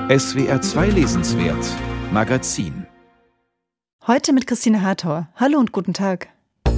SWR 2 Lesenswert Magazin. Heute mit Christine Hartor. Hallo und guten Tag.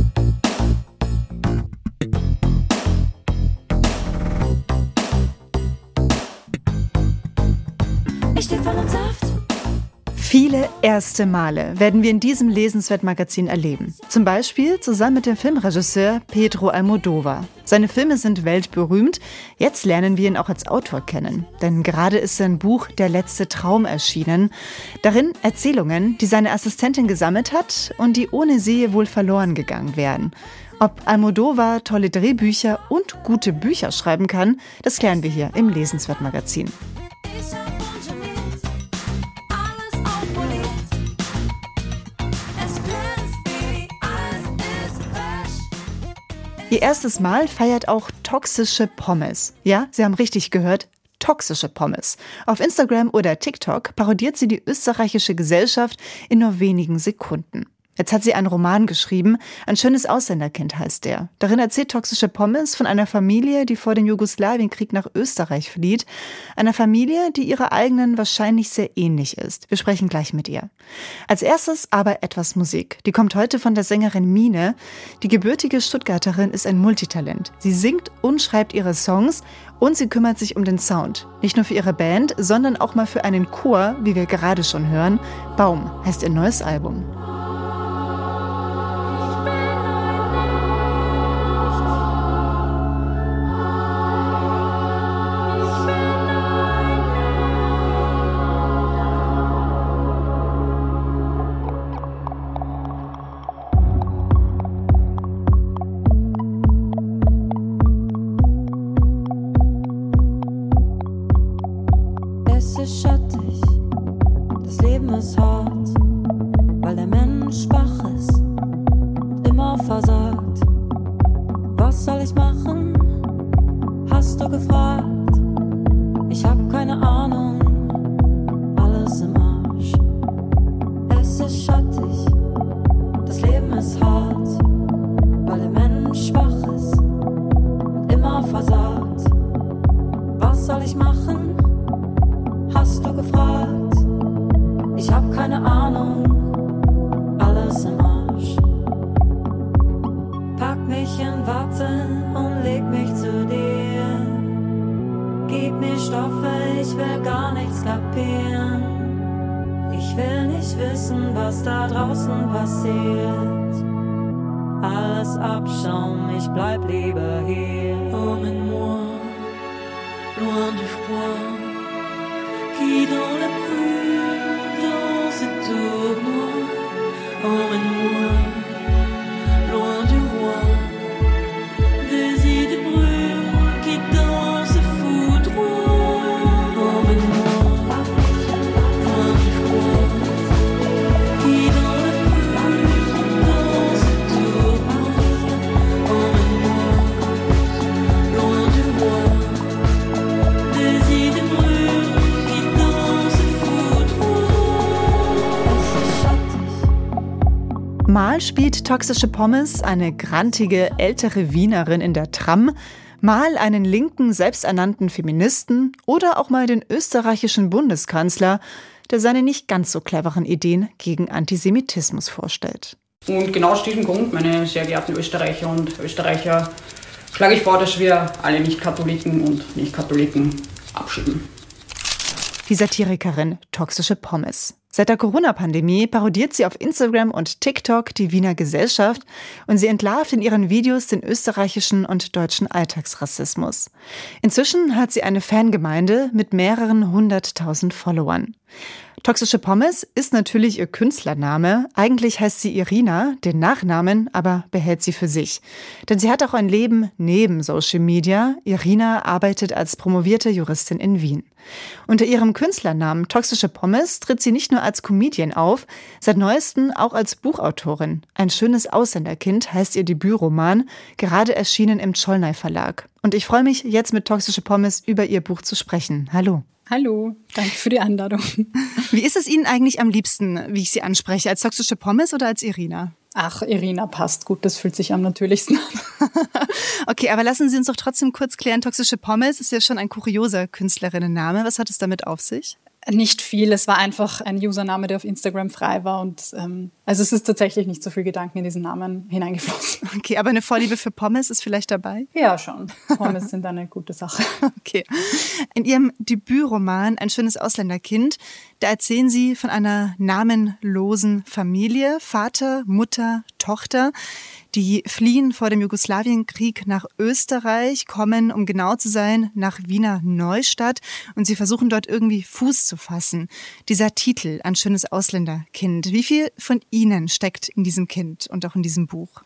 Ich steh voll im Saft. Viele erste Male werden wir in diesem Lesenswert-Magazin erleben. Zum Beispiel zusammen mit dem Filmregisseur Pedro Almodóvar. Seine Filme sind weltberühmt. Jetzt lernen wir ihn auch als Autor kennen. Denn gerade ist sein Buch Der letzte Traum erschienen. Darin Erzählungen, die seine Assistentin gesammelt hat und die ohne sie wohl verloren gegangen wären. Ob Almodóvar tolle Drehbücher und gute Bücher schreiben kann, das klären wir hier im Lesenswert-Magazin. Ihr erstes Mal feiert auch Toxische Pommes. Ja, Sie haben richtig gehört, Toxische Pommes. Auf Instagram oder TikTok parodiert sie die österreichische Gesellschaft in nur wenigen Sekunden. Jetzt hat sie einen Roman geschrieben, Ein schönes Ausländerkind heißt der. Darin erzählt Toxische Pommes von einer Familie, die vor dem Jugoslawienkrieg nach Österreich flieht. Einer Familie, die ihrer eigenen wahrscheinlich sehr ähnlich ist. Wir sprechen gleich mit ihr. Als erstes aber etwas Musik. Die kommt heute von der Sängerin Mine. Die gebürtige Stuttgarterin ist ein Multitalent. Sie singt und schreibt ihre Songs und sie kümmert sich um den Sound. Nicht nur für ihre Band, sondern auch mal für einen Chor, wie wir gerade schon hören. Baum heißt ihr neues Album. Es ist schattig, das Leben ist hart, weil der Mensch schwach ist und immer versagt. Was soll ich machen? Hast du gefragt? Ich hab keine Ahnung, alles im Arsch. Es ist schattig, das Leben ist hart, weil der Mensch schwach ist und immer versagt. Was soll ich machen? Hast du gefragt? Ich hab keine Ahnung, alles im Arsch. Pack mich in Watte und leg mich zu dir. Gib mir Stoffe, ich will gar nichts kapieren. Ich will nicht wissen, was da draußen passiert. Alles Abschaum, ich bleib lieber hier. Emmène-moi, loin du froid. Qui dans la brume, dans ce tournoi, emmène-moi, loin du roi, des idées brumes qui dans ce foudroie, emmène-moi, loin du froid, qui dans la brume, dans ce tournoi, emmène-moi, loin du roi, des idées brumes. Mal spielt Toxische Pommes eine grantige, ältere Wienerin in der Tram, mal einen linken, selbsternannten Feministen oder auch mal den österreichischen Bundeskanzler, der seine nicht ganz so cleveren Ideen gegen Antisemitismus vorstellt. Und genau aus diesem Grund, meine sehr geehrten Österreicher und Österreicher, schlage ich vor, dass wir alle Nicht-Katholiken und Nicht-Katholiken abschieben. Die Satirikerin Toxische Pommes. Seit der Corona-Pandemie parodiert sie auf Instagram und TikTok die Wiener Gesellschaft und sie entlarvt in ihren Videos den österreichischen und deutschen Alltagsrassismus. Inzwischen hat sie eine Fangemeinde mit mehreren 100.000 Followern. Toxische Pommes ist natürlich ihr Künstlername. Eigentlich heißt sie Irina, den Nachnamen aber behält sie für sich. Denn sie hat auch ein Leben neben Social Media. Irina arbeitet als promovierte Juristin in Wien. Unter ihrem Künstlernamen Toxische Pommes tritt sie nicht nur als Comedian auf, seit neuestem auch als Buchautorin. Ein schönes Ausländerkind heißt ihr Debütroman, gerade erschienen im Czollnay Verlag. Und ich freue mich, jetzt mit Toxische Pommes über ihr Buch zu sprechen. Hallo. Hallo, danke für die Einladung. Wie ist es Ihnen eigentlich am liebsten, wie ich Sie anspreche, als Toxische Pommes oder als Irina? Ach, Irina passt gut, das fühlt sich am natürlichsten an. Okay, aber lassen Sie uns doch trotzdem kurz klären, Toxische Pommes ist ja schon ein kurioser Künstlerinnenname. Was hat es damit auf sich? Nicht viel, es war einfach ein Username, der auf Instagram frei war und also es ist tatsächlich nicht so viel Gedanken in diesen Namen hineingeflossen. Okay, aber eine Vorliebe für Pommes ist vielleicht dabei? Ja, schon. Pommes sind eine gute Sache. Okay. In Ihrem Debütroman Ein schönes Ausländerkind, da erzählen Sie von einer namenlosen Familie, Vater, Mutter, Tochter, die fliehen vor dem Jugoslawienkrieg nach Österreich, kommen, um genau zu sein, nach Wiener Neustadt und sie versuchen dort irgendwie Fuß zu fassen. Dieser Titel, Ein schönes Ausländerkind, wie viel von Ihnen steckt in diesem Kind und auch in diesem Buch?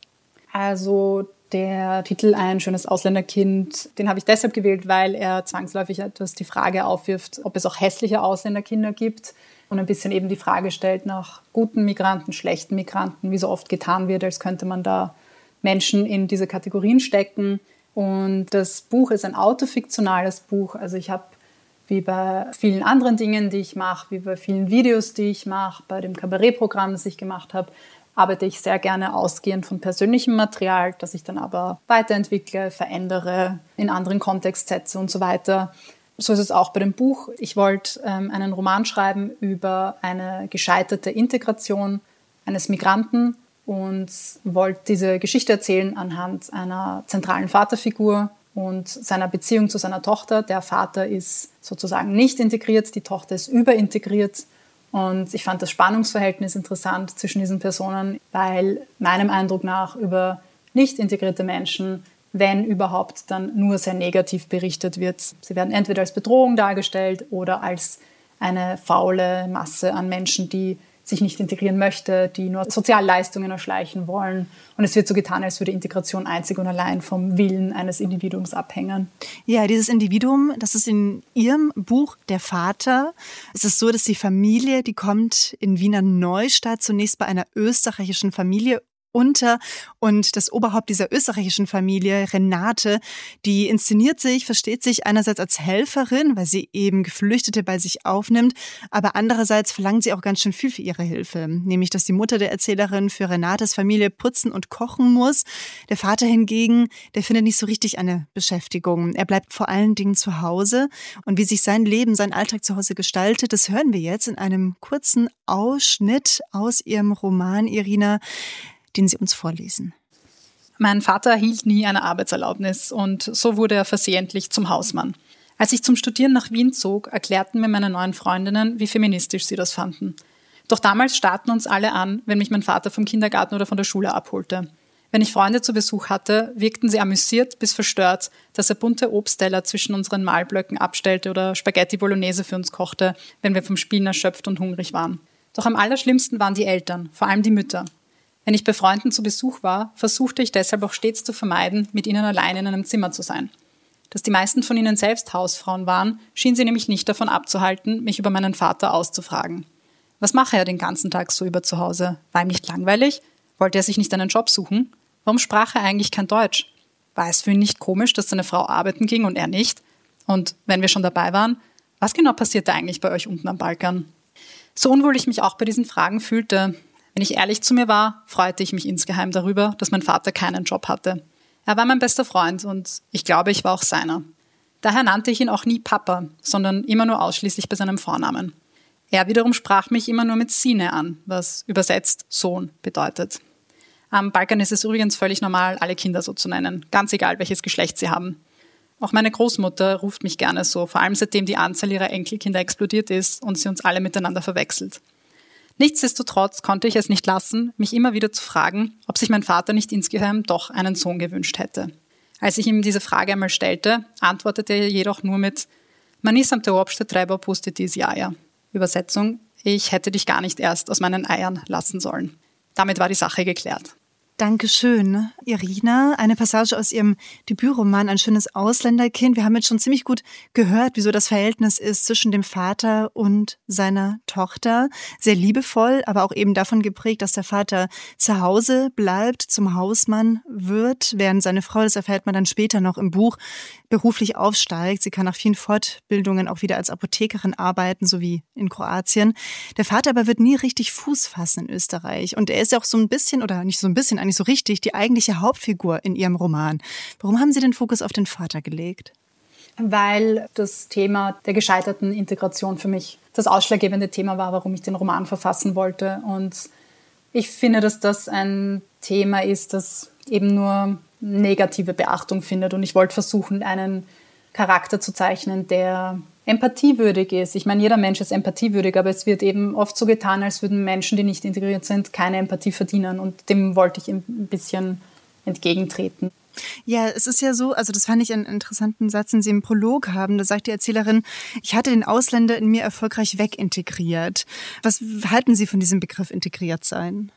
Also der Titel Ein schönes Ausländerkind, den habe ich deshalb gewählt, weil er zwangsläufig etwas die Frage aufwirft, ob es auch hässliche Ausländerkinder gibt und ein bisschen eben die Frage stellt nach guten Migranten, schlechten Migranten, wie so oft getan wird, als könnte man da Menschen in diese Kategorien stecken. Und das Buch ist ein autofiktionales Buch. Also ich habe, wie bei vielen anderen Dingen, die ich mache, wie bei vielen Videos, die ich mache, bei dem Kabarettprogramm, das ich gemacht habe, arbeite ich sehr gerne ausgehend von persönlichem Material, das ich dann aber weiterentwickle, verändere, in anderen Kontext setze und so weiter. So ist es auch bei dem Buch. Ich wollte einen Roman schreiben über eine gescheiterte Integration eines Migranten und wollte diese Geschichte erzählen anhand einer zentralen Vaterfigur und seiner Beziehung zu seiner Tochter. Der Vater ist sozusagen nicht integriert, die Tochter ist überintegriert. Und ich fand das Spannungsverhältnis interessant zwischen diesen Personen, weil meinem Eindruck nach über nicht integrierte Menschen, wenn überhaupt, dann nur sehr negativ berichtet wird. Sie werden entweder als Bedrohung dargestellt oder als eine faule Masse an Menschen, die sich nicht integrieren möchte, die nur Sozialleistungen erschleichen wollen. Und es wird so getan, als würde Integration einzig und allein vom Willen eines Individuums abhängen. Ja, dieses Individuum, das ist in Ihrem Buch der Vater. Es ist so, dass die Familie, die kommt in Wiener Neustadt zunächst bei einer österreichischen Familie unter und das Oberhaupt dieser österreichischen Familie, Renate, die inszeniert sich, versteht sich einerseits als Helferin, weil sie eben Geflüchtete bei sich aufnimmt, aber andererseits verlangt sie auch ganz schön viel für ihre Hilfe, nämlich dass die Mutter der Erzählerin für Renates Familie putzen und kochen muss. Der Vater hingegen, der findet nicht so richtig eine Beschäftigung. Er bleibt vor allen Dingen zu Hause und wie sich sein Leben, sein Alltag zu Hause gestaltet, das hören wir jetzt in einem kurzen Ausschnitt aus Ihrem Roman, Irina, den Sie uns vorlesen. Mein Vater erhielt nie eine Arbeitserlaubnis und so wurde er versehentlich zum Hausmann. Als ich zum Studieren nach Wien zog, erklärten mir meine neuen Freundinnen, wie feministisch sie das fanden. Doch damals starrten uns alle an, wenn mich mein Vater vom Kindergarten oder von der Schule abholte. Wenn ich Freunde zu Besuch hatte, wirkten sie amüsiert bis verstört, dass er bunte Obstteller zwischen unseren Mahlblöcken abstellte oder Spaghetti Bolognese für uns kochte, wenn wir vom Spielen erschöpft und hungrig waren. Doch am allerschlimmsten waren die Eltern, vor allem die Mütter. Wenn ich bei Freunden zu Besuch war, versuchte ich deshalb auch stets zu vermeiden, mit ihnen allein in einem Zimmer zu sein. Dass die meisten von ihnen selbst Hausfrauen waren, schien sie nämlich nicht davon abzuhalten, mich über meinen Vater auszufragen. Was mache er den ganzen Tag so über zu Hause? War ihm nicht langweilig? Wollte er sich nicht einen Job suchen? Warum sprach er eigentlich kein Deutsch? War es für ihn nicht komisch, dass seine Frau arbeiten ging und er nicht? Und wenn wir schon dabei waren, was genau passierte eigentlich bei euch unten am Balkan? So unwohl ich mich auch bei diesen Fragen fühlte, wenn ich ehrlich zu mir war, freute ich mich insgeheim darüber, dass mein Vater keinen Job hatte. Er war mein bester Freund und ich glaube, ich war auch seiner. Daher nannte ich ihn auch nie Papa, sondern immer nur ausschließlich bei seinem Vornamen. Er wiederum sprach mich immer nur mit Sine an, was übersetzt Sohn bedeutet. Am Balkan ist es übrigens völlig normal, alle Kinder so zu nennen, ganz egal, welches Geschlecht sie haben. Auch meine Großmutter ruft mich gerne so, vor allem seitdem die Anzahl ihrer Enkelkinder explodiert ist und sie uns alle miteinander verwechselt. Nichtsdestotrotz konnte ich es nicht lassen, mich immer wieder zu fragen, ob sich mein Vater nicht insgeheim doch einen Sohn gewünscht hätte. Als ich ihm diese Frage einmal stellte, antwortete er jedoch nur mit „Ma nisam te uopšte trebao pustiti iz jaja." Übersetzung: Ich hätte dich gar nicht erst aus meinen Eiern lassen sollen. Damit war die Sache geklärt. Dankeschön, Irina. Eine Passage aus Ihrem Debütroman Ein schönes Ausländerkind. Wir haben jetzt schon ziemlich gut gehört, wieso das Verhältnis ist zwischen dem Vater und seiner Tochter. Sehr liebevoll, aber auch eben davon geprägt, dass der Vater zu Hause bleibt, zum Hausmann wird, während seine Frau, das erfährt man dann später noch im Buch, beruflich aufsteigt. Sie kann nach vielen Fortbildungen auch wieder als Apothekerin arbeiten, so wie in Kroatien. Der Vater aber wird nie richtig Fuß fassen in Österreich. Und er ist ja auch so ein bisschen, oder nicht so ein bisschen, eigentlich so richtig, die eigentliche Hauptfigur in Ihrem Roman. Warum haben Sie den Fokus auf den Vater gelegt? weil das Thema der gescheiterten Integration für mich das ausschlaggebende Thema war, warum ich den Roman verfassen wollte. Und ich finde, dass das ein Thema ist, das eben nur negative Beachtung findet. Und ich wollte versuchen, einen Charakter zu zeichnen, der empathiewürdig ist. Ich meine, jeder Mensch ist empathiewürdig, aber es wird eben oft so getan, als würden Menschen, die nicht integriert sind, keine Empathie verdienen. Und dem wollte ich ein bisschen entgegentreten. Ja, es ist ja so, also das fand ich einen interessanten Satz, den Sie im Prolog haben. Da sagt die Erzählerin, ich hatte den Ausländer in mir erfolgreich wegintegriert. Was halten Sie von diesem Begriff integriert sein?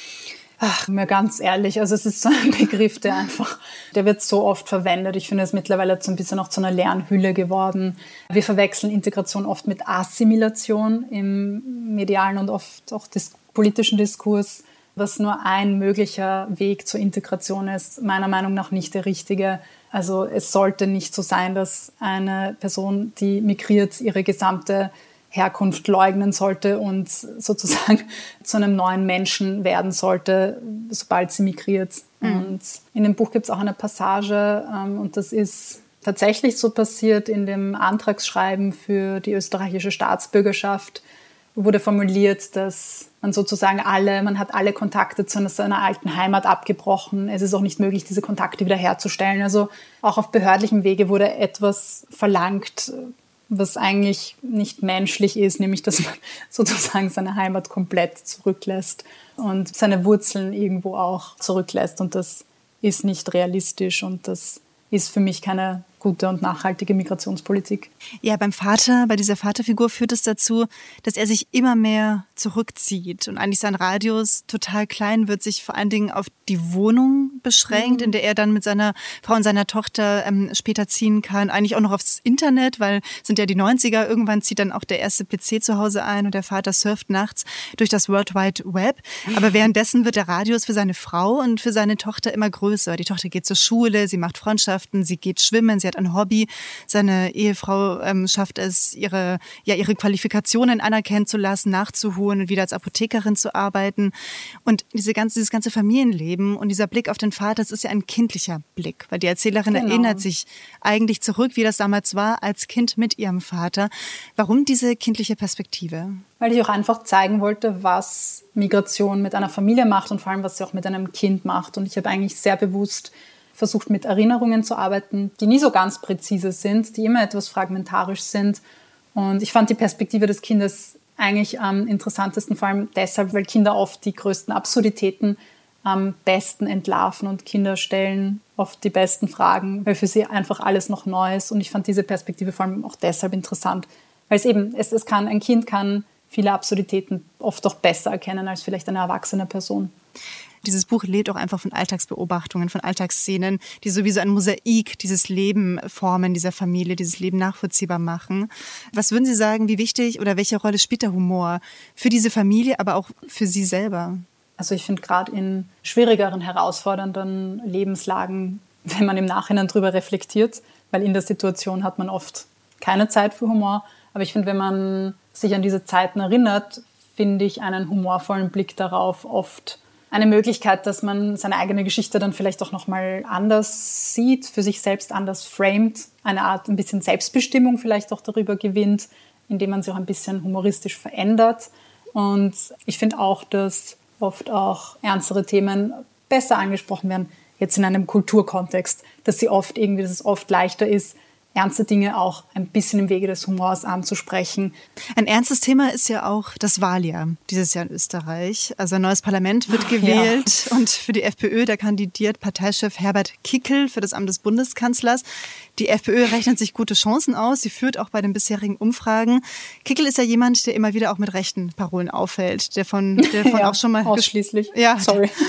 Ach, mir ganz ehrlich, also es ist so ein Begriff, der wird so oft verwendet. Ich finde, es ist mittlerweile so ein bisschen auch zu einer leeren Hülle geworden. Wir verwechseln Integration oft mit Assimilation im medialen und oft auch politischen Diskurs, was nur ein möglicher Weg zur Integration ist, meiner Meinung nach nicht der richtige. Also es sollte nicht so sein, dass eine Person, die migriert, ihre gesamte Herkunft leugnen sollte und sozusagen zu einem neuen Menschen werden sollte, sobald sie migriert. Und in dem Buch gibt es auch eine Passage, und das ist tatsächlich so passiert in dem Antragsschreiben für die österreichische Staatsbürgerschaft, wurde formuliert, dass man sozusagen man hat alle Kontakte zu seiner alten Heimat abgebrochen. Es ist auch nicht möglich, diese Kontakte wiederherzustellen. Also auch auf behördlichem Wege wurde etwas verlangt, was eigentlich nicht menschlich ist, nämlich dass man sozusagen seine Heimat komplett zurücklässt und seine Wurzeln irgendwo auch zurücklässt. Und das ist nicht realistisch und das ist für mich keine gute und nachhaltige Migrationspolitik. Ja, bei dieser Vaterfigur führt es dazu, dass er sich immer mehr zurückzieht und eigentlich sein Radius total klein wird, sich vor allen Dingen auf die Wohnung beschränkt, in der er dann mit seiner Frau und seiner Tochter später ziehen kann. Eigentlich auch noch aufs Internet, weil sind ja die 90er, irgendwann zieht dann auch der erste PC zu Hause ein und der Vater surft nachts durch das World Wide Web. Aber währenddessen wird der Radius für seine Frau und für seine Tochter immer größer. Die Tochter geht zur Schule, sie macht Freundschaften, sie geht schwimmen, sie hat ein Hobby. Seine Ehefrau schafft es, ihre Qualifikationen anerkennen zu lassen, nachzuholen und wieder als Apothekerin zu arbeiten. Und dieses ganze Familienleben und dieser Blick auf den Vater, das ist ja ein kindlicher Blick, weil die Erzählerin erinnert sich eigentlich zurück, wie das damals war, als Kind mit ihrem Vater. Warum diese kindliche Perspektive? Weil ich auch einfach zeigen wollte, was Migration mit einer Familie macht und vor allem, was sie auch mit einem Kind macht. Und ich habe eigentlich sehr bewusst versucht, mit Erinnerungen zu arbeiten, die nie so ganz präzise sind, die immer etwas fragmentarisch sind. Und ich fand die Perspektive des Kindes eigentlich am interessantesten, vor allem deshalb, weil Kinder oft die größten Absurditäten am besten entlarven und Kinder stellen oft die besten Fragen, weil für sie einfach alles noch neu ist. Und ich fand diese Perspektive vor allem auch deshalb interessant, weil ein Kind kann viele Absurditäten oft auch besser erkennen als vielleicht eine erwachsene Person. Dieses Buch lebt auch einfach von Alltagsbeobachtungen, von Alltagsszenen, die sowieso ein Mosaik dieses Leben formen, dieser Familie, dieses Leben nachvollziehbar machen. Was würden Sie sagen, wie wichtig oder welche Rolle spielt der Humor für diese Familie, aber auch für Sie selber? Also ich finde gerade in schwierigeren, herausfordernden Lebenslagen, wenn man im Nachhinein drüber reflektiert, weil in der Situation hat man oft keine Zeit für Humor, aber ich finde, wenn man sich an diese Zeiten erinnert, finde ich einen humorvollen Blick darauf oft eine Möglichkeit, dass man seine eigene Geschichte dann vielleicht auch nochmal anders sieht, für sich selbst anders framet, eine Art ein bisschen Selbstbestimmung vielleicht auch darüber gewinnt, indem man sich auch ein bisschen humoristisch verändert. Und ich finde auch, dass oft auch ernstere Themen besser angesprochen werden, jetzt in einem Kulturkontext, dass es oft leichter ist, ernste Dinge auch ein bisschen im Wege des Humors anzusprechen. Ein ernstes Thema ist ja auch das Wahljahr dieses Jahr in Österreich. Also ein neues Parlament wird gewählt und für die FPÖ, da kandidiert Parteichef Herbert Kickl für das Amt des Bundeskanzlers. Die FPÖ rechnet sich gute Chancen aus. Sie führt auch bei den bisherigen Umfragen. Kickl ist ja jemand, der immer wieder auch mit rechten Parolen auffällt, der von auch schon mal ausschließlich. Der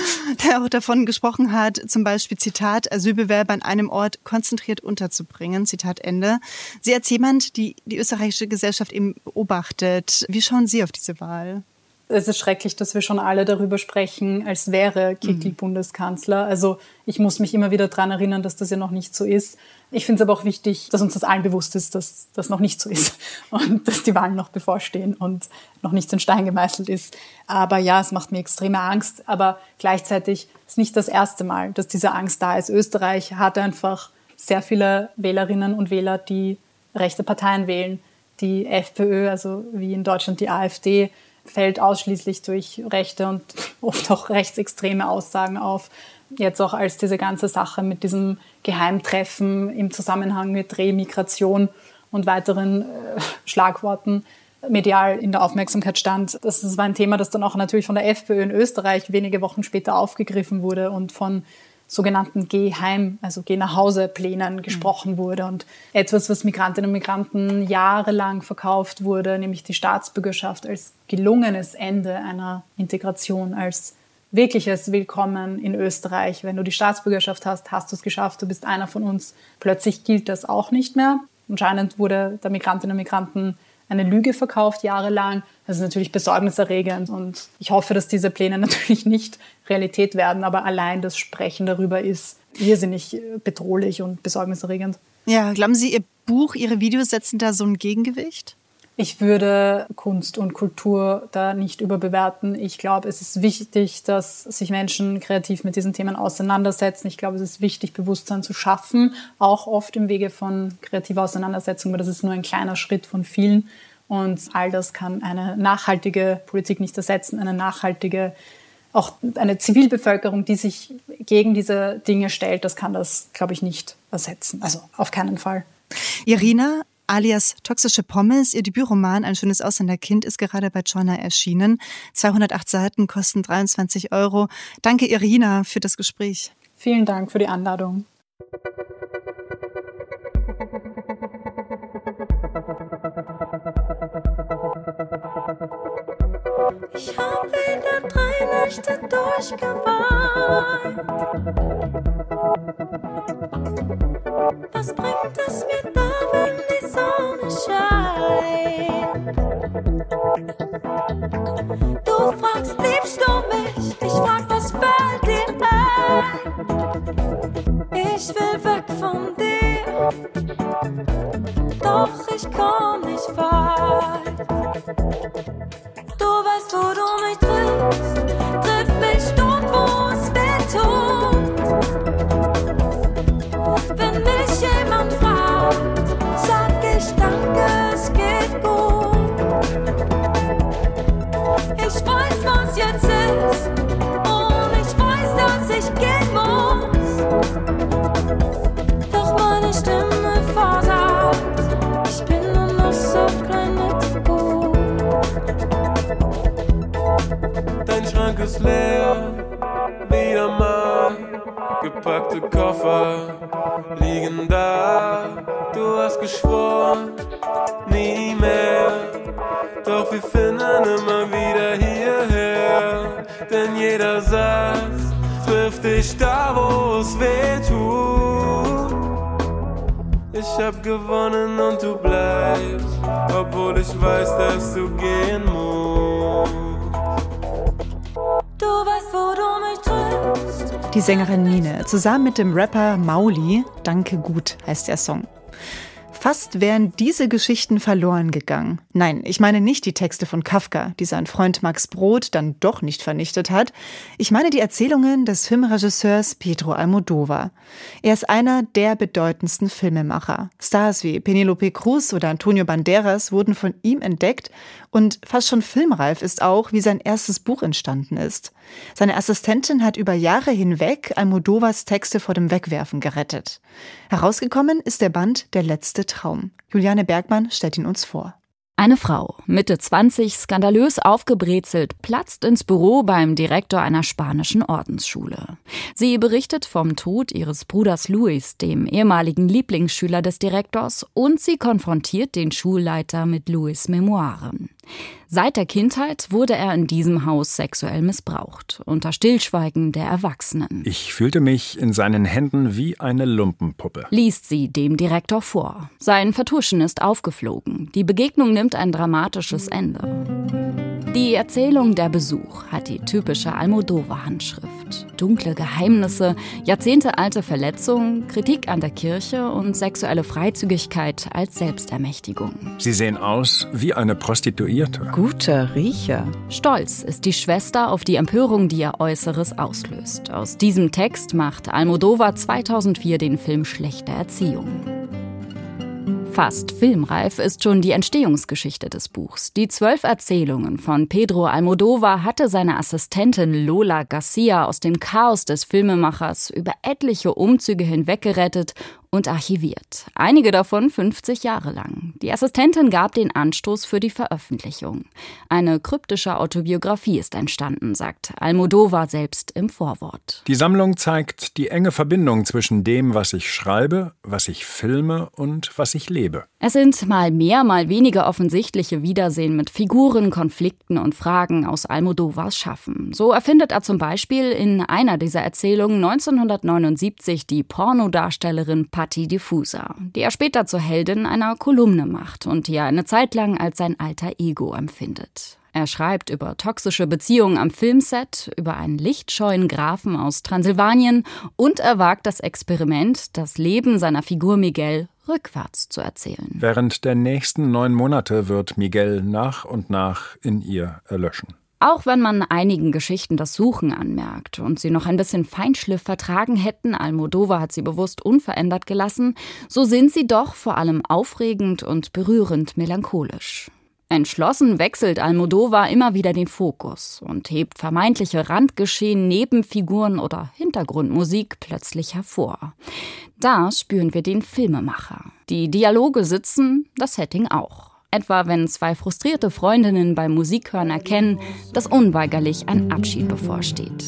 auch davon gesprochen hat, zum Beispiel Zitat: Asylbewerber an einem Ort konzentriert unterzubringen. Zitat Ende. Sie als jemand, die österreichische Gesellschaft eben beobachtet. Wie schauen Sie auf diese Wahl? Es ist schrecklich, dass wir schon alle darüber sprechen, als wäre Kickl Bundeskanzler. Also ich muss mich immer wieder daran erinnern, dass das ja noch nicht so ist. Ich finde es aber auch wichtig, dass uns das allen bewusst ist, dass das noch nicht so ist und dass die Wahlen noch bevorstehen und noch nichts in Stein gemeißelt ist. Aber ja, es macht mir extreme Angst. Aber gleichzeitig ist nicht das erste Mal, dass diese Angst da ist. Österreich hat einfach sehr viele Wählerinnen und Wähler, die rechte Parteien wählen. Die FPÖ, also wie in Deutschland die AfD, fällt ausschließlich durch rechte und oft auch rechtsextreme Aussagen auf. Jetzt auch als diese ganze Sache mit diesem Geheimtreffen im Zusammenhang mit Remigration und weiteren Schlagworten medial in der Aufmerksamkeit stand. Das war ein Thema, das dann auch natürlich von der FPÖ in Österreich wenige Wochen später aufgegriffen wurde und von sogenannten also Geh-nach-Hause-Plänen gesprochen wurde. Und etwas, was Migrantinnen und Migranten jahrelang verkauft wurde, nämlich die Staatsbürgerschaft als gelungenes Ende einer Integration, als wirkliches Willkommen in Österreich. Wenn du die Staatsbürgerschaft hast, hast du es geschafft, du bist einer von uns. Plötzlich gilt das auch nicht mehr. Anscheinend wurde der Migrantinnen und Migranten eine Lüge verkauft, jahrelang. Das ist natürlich besorgniserregend und ich hoffe, dass diese Pläne natürlich nicht Realität werden, aber allein das Sprechen darüber ist irrsinnig bedrohlich und besorgniserregend. Ja, glauben Sie, Ihr Buch, Ihre Videos setzen da so ein Gegengewicht? Ich würde Kunst und Kultur da nicht überbewerten. Ich glaube, es ist wichtig, dass sich Menschen kreativ mit diesen Themen auseinandersetzen. Ich glaube, es ist wichtig, Bewusstsein zu schaffen, auch oft im Wege von kreativer Auseinandersetzung, aber das ist nur ein kleiner Schritt von vielen. Und all das kann eine nachhaltige Politik nicht ersetzen, auch eine Zivilbevölkerung, die sich gegen diese Dinge stellt, das kann das, glaube ich, nicht ersetzen. Also auf keinen Fall. Irina, alias Toxische Pommes, ihr Debütroman Ein schönes Ausländerkind ist gerade bei Joanna erschienen. 208 Seiten, kosten 23 €. Danke, Irina, für das Gespräch. Vielen Dank für die Einladung. Ich hab wieder 3 Nächte durchgeweint. Was bringt es mir da, wenn die Sonne scheint? Du fragst, liebst du mich? Ich frag, was fällt dir ein? Ich will weg von dir, doch ich komm nicht weit. Du weißt, wo du mich triffst, triff mich dort, wo es weh tut. Wenn mich jemand fragt, sag ich danke, es geht gut. Ich weiß, was jetzt ist, und ich weiß, dass ich gehen muss. Doch meine Stimme versagt, ich bin nur noch so klein mit gut. Dein Schrank ist leer, wieder mal. Gepackte Koffer liegen da. Du hast geschworen, nie mehr. Doch wir finden immer wieder hierher. Denn jeder Satz trifft dich da, wo es weh tut. Ich hab gewonnen und du bleibst, obwohl ich weiß, dass du gehen musst. Du weißt, wo du mich triffst. Die Sängerin Nine, zusammen mit dem Rapper Mauli, Danke gut heißt der Song. Fast wären diese Geschichten verloren gegangen. Nein, ich meine nicht die Texte von Kafka, die sein Freund Max Brod dann doch nicht vernichtet hat. Ich meine die Erzählungen des Filmregisseurs Pedro Almodóvar. Er ist einer der bedeutendsten Filmemacher. Stars wie Penélope Cruz oder Antonio Banderas wurden von ihm entdeckt und fast schon filmreif ist auch, wie sein erstes Buch entstanden ist. Seine Assistentin hat über Jahre hinweg Almodóvars Texte vor dem Wegwerfen gerettet. Herausgekommen ist der Band Der letzte Traum. Juliane Bergmann stellt ihn uns vor. Eine Frau, Mitte 20, skandalös aufgebrezelt, platzt ins Büro beim Direktor einer spanischen Ordensschule. Sie berichtet vom Tod ihres Bruders Luis, dem ehemaligen Lieblingsschüler des Direktors, und sie konfrontiert den Schulleiter mit Luis' Memoiren. Seit der Kindheit wurde er in diesem Haus sexuell missbraucht, unter Stillschweigen der Erwachsenen. Ich fühlte mich in seinen Händen wie eine Lumpenpuppe, liest sie dem Direktor vor. Sein Vertuschen ist aufgeflogen. Die Begegnung nimmt ein dramatisches Ende. Die Erzählung Der Besuch hat die typische Almodóvar-Handschrift. Dunkle Geheimnisse, jahrzehntealte Verletzungen, Kritik an der Kirche und sexuelle Freizügigkeit als Selbstermächtigung. Sie sehen aus wie eine Prostituierte. Guter Riecher. Stolz ist die Schwester auf die Empörung, die ihr Äußeres auslöst. Aus diesem Text macht Almodóvar 2004 den Film Schlechte Erziehung. Fast filmreif ist schon die Entstehungsgeschichte des Buchs. Die 12 Erzählungen von Pedro Almodóvar hatte seine Assistentin Lola Garcia aus dem Chaos des Filmemachers über etliche Umzüge hinweg gerettet und archiviert. Einige davon 50 Jahre lang. Die Assistentin gab den Anstoß für die Veröffentlichung. Eine kryptische Autobiografie ist entstanden, sagt Almodóvar selbst im Vorwort. Die Sammlung zeigt die enge Verbindung zwischen dem, was ich schreibe, was ich filme und was ich lebe. Es sind mal mehr, mal weniger offensichtliche Wiedersehen mit Figuren, Konflikten und Fragen aus Almodóvars Schaffen. So erfindet er zum Beispiel in einer dieser Erzählungen 1979 die Pornodarstellerin Patti Diffusa, die er später zur Heldin einer Kolumne macht und die er eine Zeit lang als sein alter Ego empfindet. Er schreibt über toxische Beziehungen am Filmset, über einen lichtscheuen Grafen aus Transsilvanien und er wagt das Experiment, das Leben seiner Figur Miguel rückwärts zu erzählen. Während der nächsten 9 Monate wird Miguel nach und nach in ihr erlöschen. Auch wenn man einigen Geschichten das Suchen anmerkt und sie noch ein bisschen Feinschliff vertragen hätten, Almodóvar hat sie bewusst unverändert gelassen, so sind sie doch vor allem aufregend und berührend melancholisch. Entschlossen wechselt Almodóvar immer wieder den Fokus und hebt vermeintliche Randgeschehen, Nebenfiguren oder Hintergrundmusik plötzlich hervor. Da spüren wir den Filmemacher. Die Dialoge sitzen, das Setting auch. Etwa wenn 2 frustrierte Freundinnen beim Musikhören erkennen, dass unweigerlich ein Abschied bevorsteht.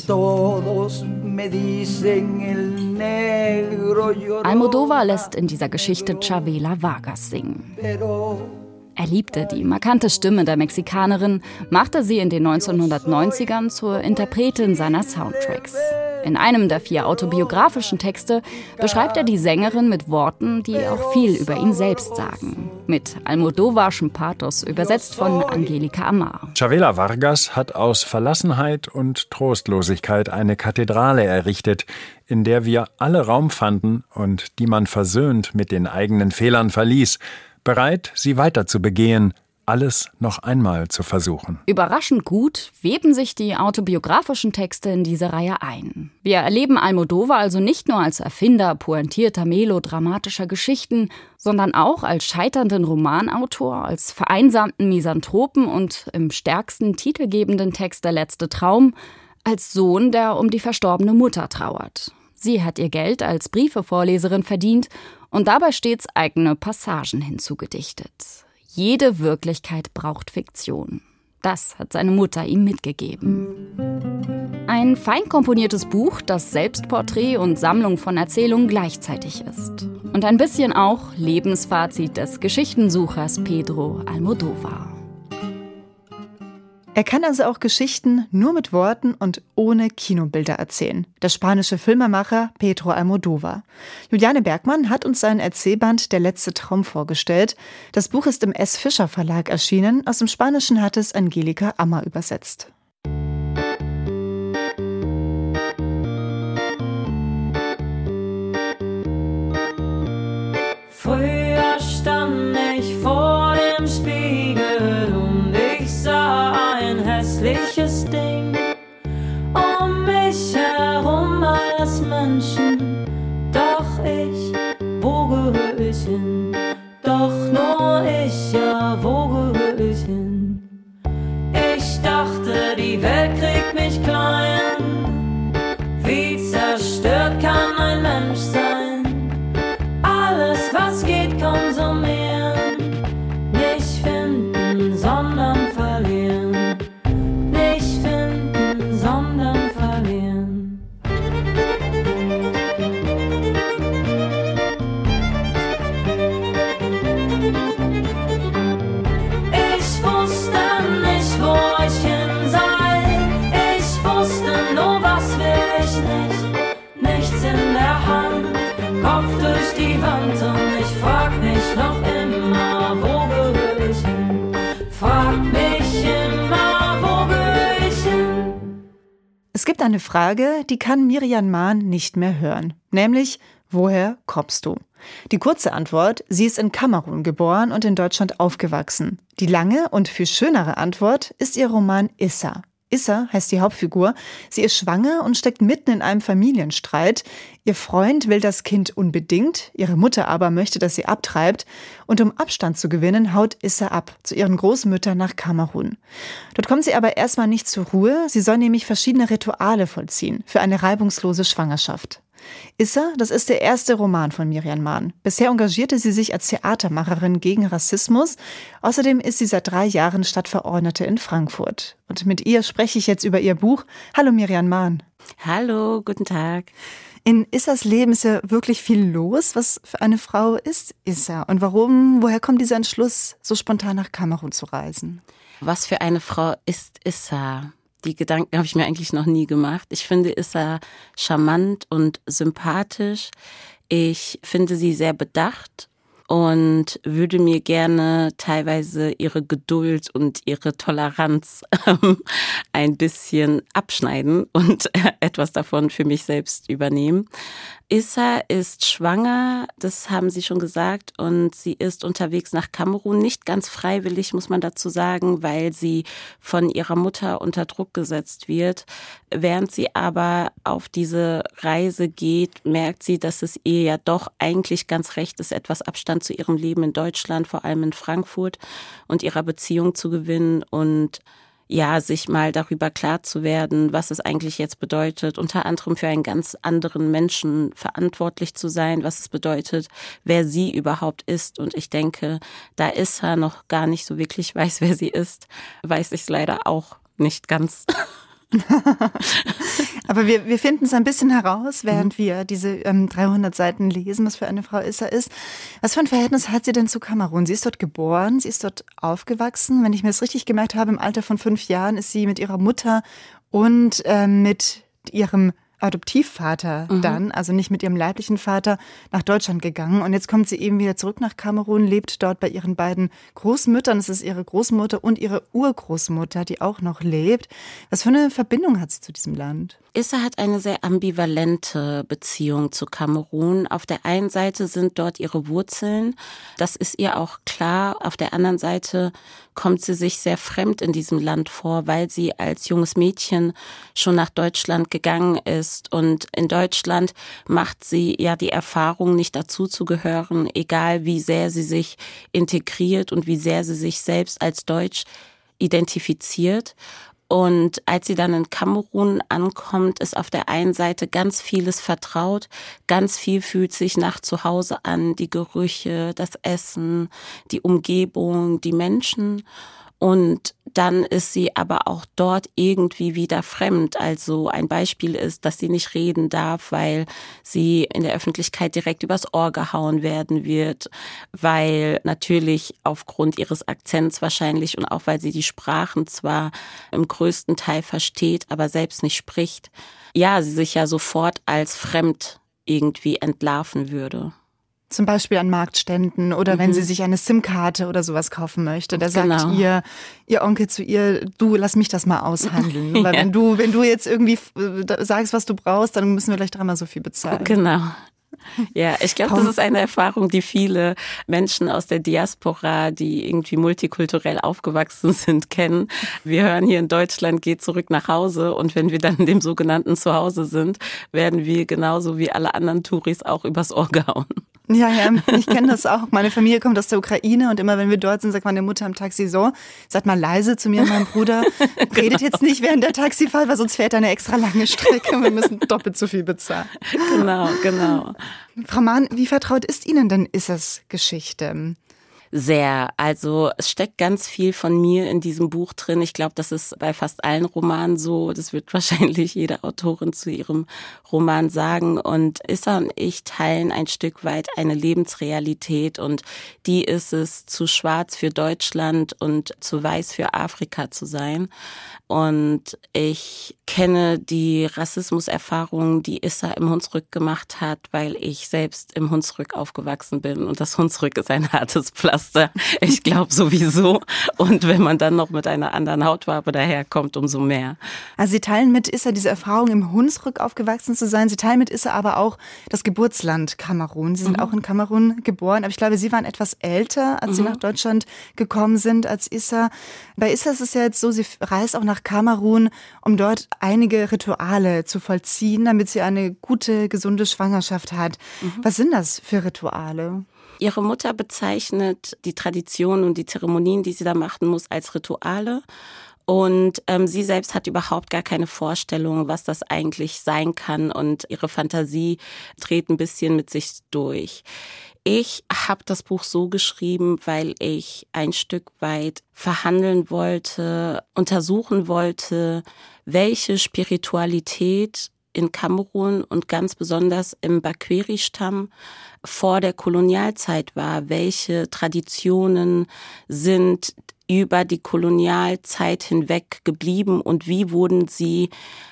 Almodóvar lässt in dieser Geschichte Chavela Vargas singen. Er liebte die markante Stimme der Mexikanerin, machte sie in den 1990ern zur Interpretin seiner Soundtracks. In einem der 4 autobiografischen Texte beschreibt er die Sängerin mit Worten, die auch viel über ihn selbst sagen. Mit Almodóvarschem Pathos übersetzt von Angelica Amar. Chavela Vargas hat aus Verlassenheit und Trostlosigkeit eine Kathedrale errichtet, in der wir alle Raum fanden und die man versöhnt mit den eigenen Fehlern verließ, bereit, sie weiter zu begehen, alles noch einmal zu versuchen. Überraschend gut weben sich die autobiografischen Texte in diese Reihe ein. Wir erleben Almodóvar also nicht nur als Erfinder pointierter melodramatischer Geschichten, sondern auch als scheiternden Romanautor, als vereinsamten Misanthropen und im stärksten titelgebenden Text Der letzte Traum, als Sohn, der um die verstorbene Mutter trauert. Sie hat ihr Geld als Briefevorleserin verdient und dabei stets eigene Passagen hinzugedichtet. Jede Wirklichkeit braucht Fiktion. Das hat seine Mutter ihm mitgegeben. Ein fein komponiertes Buch, das Selbstporträt und Sammlung von Erzählungen gleichzeitig ist. Und ein bisschen auch Lebensfazit des Geschichtensuchers Pedro Almodóvar. Er kann also auch Geschichten nur mit Worten und ohne Kinobilder erzählen. Der spanische Filmemacher Pedro Almodóvar. Juliane Bergmann hat uns seinen Erzählband Der letzte Traum vorgestellt. Das Buch ist im S. Fischer Verlag erschienen. Aus dem Spanischen hat es Angelica Amar übersetzt. Früher stand ich vor dem Spiegel und ich sah ein hässliches Ding. Um mich herum alles Menschen, doch ich, wo gehör ich hin? Doch nur ich, ja, wo gehör ich hin? Ich dachte, die Welt kriegt mich klein. Wie zerstört kann ein Mensch sein? Alles, was geht, konsumieren. Nicht finden, sondern verlieren. Nicht finden, sondern verlieren. Ich wusste nicht, wo ich hin sei. Ich wusste Es gibt eine Frage, die kann Miriam Maan nicht mehr hören. Nämlich, woher kommst du? Die kurze Antwort, sie ist in Kamerun geboren und in Deutschland aufgewachsen. Die lange und viel schönere Antwort ist ihr Roman Issa. Issa heißt die Hauptfigur. Sie ist schwanger und steckt mitten in einem Familienstreit. Ihr Freund will das Kind unbedingt, ihre Mutter aber möchte, dass sie abtreibt. Und um Abstand zu gewinnen, haut Issa ab zu ihren Großmüttern nach Kamerun. Dort kommt sie aber erstmal nicht zur Ruhe. Sie soll nämlich verschiedene Rituale vollziehen für eine reibungslose Schwangerschaft. Issa, das ist der erste Roman von Miriam Maan. Bisher engagierte sie sich als Theatermacherin gegen Rassismus. Außerdem ist sie seit 3 Jahren Stadtverordnete in Frankfurt. Und mit ihr spreche ich jetzt über ihr Buch. Hallo Miriam Maan. Hallo, guten Tag. In Issas Leben ist ja wirklich viel los. Was für eine Frau ist Issa? Und woher kommt dieser Entschluss, so spontan nach Kamerun zu reisen? Was für eine Frau ist Issa? Die Gedanken habe ich mir eigentlich noch nie gemacht. Ich finde Issa charmant und sympathisch. Ich finde sie sehr bedacht und würde mir gerne teilweise ihre Geduld und ihre Toleranz ein bisschen abschneiden und etwas davon für mich selbst übernehmen. Issa ist schwanger, das haben Sie schon gesagt, und sie ist unterwegs nach Kamerun, nicht ganz freiwillig, muss man dazu sagen, weil sie von ihrer Mutter unter Druck gesetzt wird. Während sie aber auf diese Reise geht, merkt sie, dass es ihr ja doch eigentlich ganz recht ist, etwas Abstand zu ihrem Leben in Deutschland, vor allem in Frankfurt, und ihrer Beziehung zu gewinnen und ja, sich mal darüber klar zu werden, was es eigentlich jetzt bedeutet, unter anderem für einen ganz anderen Menschen verantwortlich zu sein, was es bedeutet, wer sie überhaupt ist. Und ich denke, da Issa noch gar nicht so wirklich weiß, wer sie ist, weiß ich es leider auch nicht ganz. Aber wir finden es ein bisschen heraus, während wir diese 300 Seiten lesen, was für eine Frau Issa ist. Was für ein Verhältnis hat sie denn zu Kamerun? Sie ist dort geboren, sie ist dort aufgewachsen. Wenn ich mir das richtig gemerkt habe, im Alter von 5 Jahren ist sie mit ihrer Mutter und mit ihrem Adoptivvater dann, also nicht mit ihrem leiblichen Vater, nach Deutschland gegangen. Und jetzt kommt sie eben wieder zurück nach Kamerun, lebt dort bei ihren beiden Großmüttern. Das ist ihre Großmutter und ihre Urgroßmutter, die auch noch lebt. Was für eine Verbindung hat sie zu diesem Land? Issa hat eine sehr ambivalente Beziehung zu Kamerun. Auf der einen Seite sind dort ihre Wurzeln. Das ist ihr auch klar. Auf der anderen Seite kommt sie sich sehr fremd in diesem Land vor, weil sie als junges Mädchen schon nach Deutschland gegangen ist. Und in Deutschland macht sie ja die Erfahrung, nicht dazuzugehören, egal wie sehr sie sich integriert und wie sehr sie sich selbst als Deutsch identifiziert. Und als sie dann in Kamerun ankommt, ist auf der einen Seite ganz vieles vertraut, ganz viel fühlt sich nach Zuhause an, die Gerüche, das Essen, die Umgebung, die Menschen. Und dann ist sie aber auch dort irgendwie wieder fremd. Also ein Beispiel ist, dass sie nicht reden darf, weil sie in der Öffentlichkeit direkt übers Ohr gehauen werden wird, weil natürlich aufgrund ihres Akzents wahrscheinlich und auch weil sie die Sprachen zwar im größten Teil versteht, aber selbst nicht spricht, ja, sie sich ja sofort als fremd irgendwie entlarven würde. Zum Beispiel an Marktständen oder wenn sie sich eine SIM-Karte oder sowas kaufen möchte. Da sagt ihr Onkel zu ihr, du, lass mich das mal aushandeln. Weil wenn du jetzt irgendwie sagst, was du brauchst, dann müssen wir gleich dreimal so viel bezahlen. Genau. Ja, ich glaube, das ist eine Erfahrung, die viele Menschen aus der Diaspora, die irgendwie multikulturell aufgewachsen sind, kennen. Wir hören hier in Deutschland, geht zurück nach Hause, und wenn wir dann in dem sogenannten Zuhause sind, werden wir genauso wie alle anderen Touris auch übers Ohr gehauen. Ja, ich kenne das auch. Meine Familie kommt aus der Ukraine und immer wenn wir dort sind, sagt meine Mutter im Taxi so, seid mal leise zu mir und meinem Bruder, redet jetzt nicht während der Taxifahrt, weil sonst fährt eine extra lange Strecke und wir müssen doppelt so viel bezahlen. Genau. Frau Maan, wie vertraut ist Ihnen denn Issas Geschichte? Sehr. Also es steckt ganz viel von mir in diesem Buch drin. Ich glaube, das ist bei fast allen Romanen so. Das wird wahrscheinlich jede Autorin zu ihrem Roman sagen. Und Issa und ich teilen ein Stück weit eine Lebensrealität. Und die ist es, zu schwarz für Deutschland und zu weiß für Afrika zu sein. Und ich kenne die Rassismuserfahrungen, die Issa im Hunsrück gemacht hat, weil ich selbst im Hunsrück aufgewachsen bin. Und das Hunsrück ist ein hartes Pflaster. Erste. Ich glaube sowieso. Und wenn man dann noch mit einer anderen Hautfarbe daherkommt, umso mehr. Also Sie teilen mit Issa diese Erfahrung, im Hunsrück aufgewachsen zu sein. Sie teilen mit Issa aber auch das Geburtsland Kamerun. Sie sind auch in Kamerun geboren, aber ich glaube, Sie waren etwas älter, als Sie nach Deutschland gekommen sind als Issa. Bei Issa ist es ja jetzt so, sie reist auch nach Kamerun, um dort einige Rituale zu vollziehen, damit sie eine gute, gesunde Schwangerschaft hat. Was sind das für Rituale? Ihre Mutter bezeichnet die Traditionen und die Zeremonien, die sie da machen muss, als Rituale. Und sie selbst hat überhaupt gar keine Vorstellung, was das eigentlich sein kann. Und ihre Fantasie dreht ein bisschen mit sich durch. Ich habe das Buch so geschrieben, weil ich ein Stück weit verhandeln wollte, untersuchen wollte, welche Spiritualität in Kamerun und ganz besonders im Bakweri-Stamm vor der Kolonialzeit war. Welche Traditionen sind über die Kolonialzeit hinweg geblieben und wie wurden sie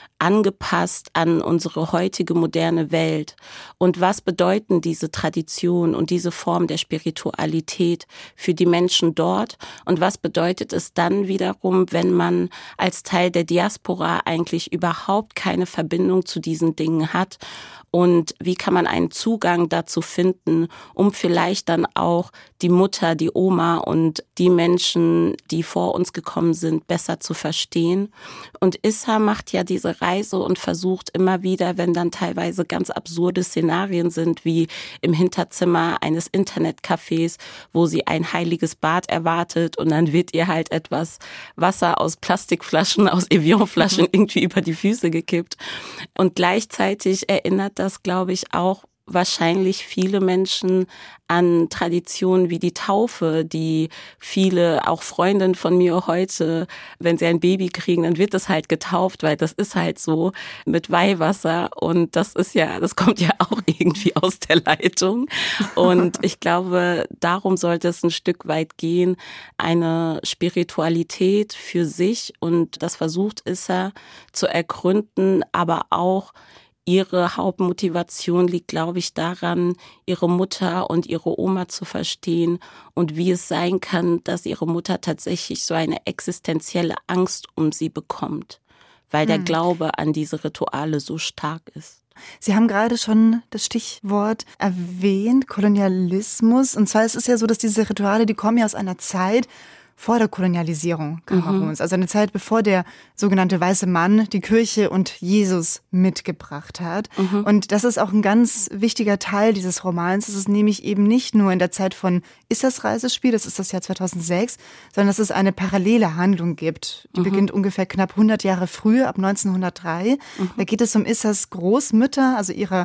angepasst an unsere heutige moderne Welt? Und was bedeuten diese Tradition und diese Form der Spiritualität für die Menschen dort? Und was bedeutet es dann wiederum, wenn man als Teil der Diaspora eigentlich überhaupt keine Verbindung zu diesen Dingen hat? Und wie kann man einen Zugang dazu finden, um vielleicht dann auch die Mutter, die Oma und die Menschen, die vor uns gekommen sind, besser zu verstehen? Und Issa macht ja diese Reise und versucht immer wieder, wenn dann teilweise ganz absurde Szenarien sind, wie im Hinterzimmer eines Internetcafés, wo sie ein heiliges Bad erwartet und dann wird ihr halt etwas Wasser aus Plastikflaschen, aus Evian-Flaschen irgendwie über die Füße gekippt. Und gleichzeitig erinnert das, glaube ich, auch wahrscheinlich viele Menschen an Traditionen wie die Taufe, die viele, auch Freundinnen von mir heute, wenn sie ein Baby kriegen, dann wird das halt getauft, weil das ist halt so mit Weihwasser und das kommt ja auch irgendwie aus der Leitung. Und ich glaube, darum sollte es ein Stück weit gehen, eine Spiritualität für sich, und das versucht Issa zu ergründen, aber auch ihre Hauptmotivation liegt, glaube ich, daran, ihre Mutter und ihre Oma zu verstehen und wie es sein kann, dass ihre Mutter tatsächlich so eine existenzielle Angst um sie bekommt, weil der Glaube an diese Rituale so stark ist. Sie haben gerade schon das Stichwort erwähnt, Kolonialismus. Und zwar ist es ja so, dass diese Rituale, die kommen ja aus einer Zeit vor der Kolonialisierung Kameruns, also eine Zeit, bevor der sogenannte weiße Mann die Kirche und Jesus mitgebracht hat. Und das ist auch ein ganz wichtiger Teil dieses Romans. Das ist nämlich eben nicht nur in der Zeit von Issas Reisespiel, das ist das Jahr 2006, sondern dass es eine parallele Handlung gibt. Die beginnt ungefähr knapp 100 Jahre früher, ab 1903. Da geht es um Issas Großmütter, also ihrer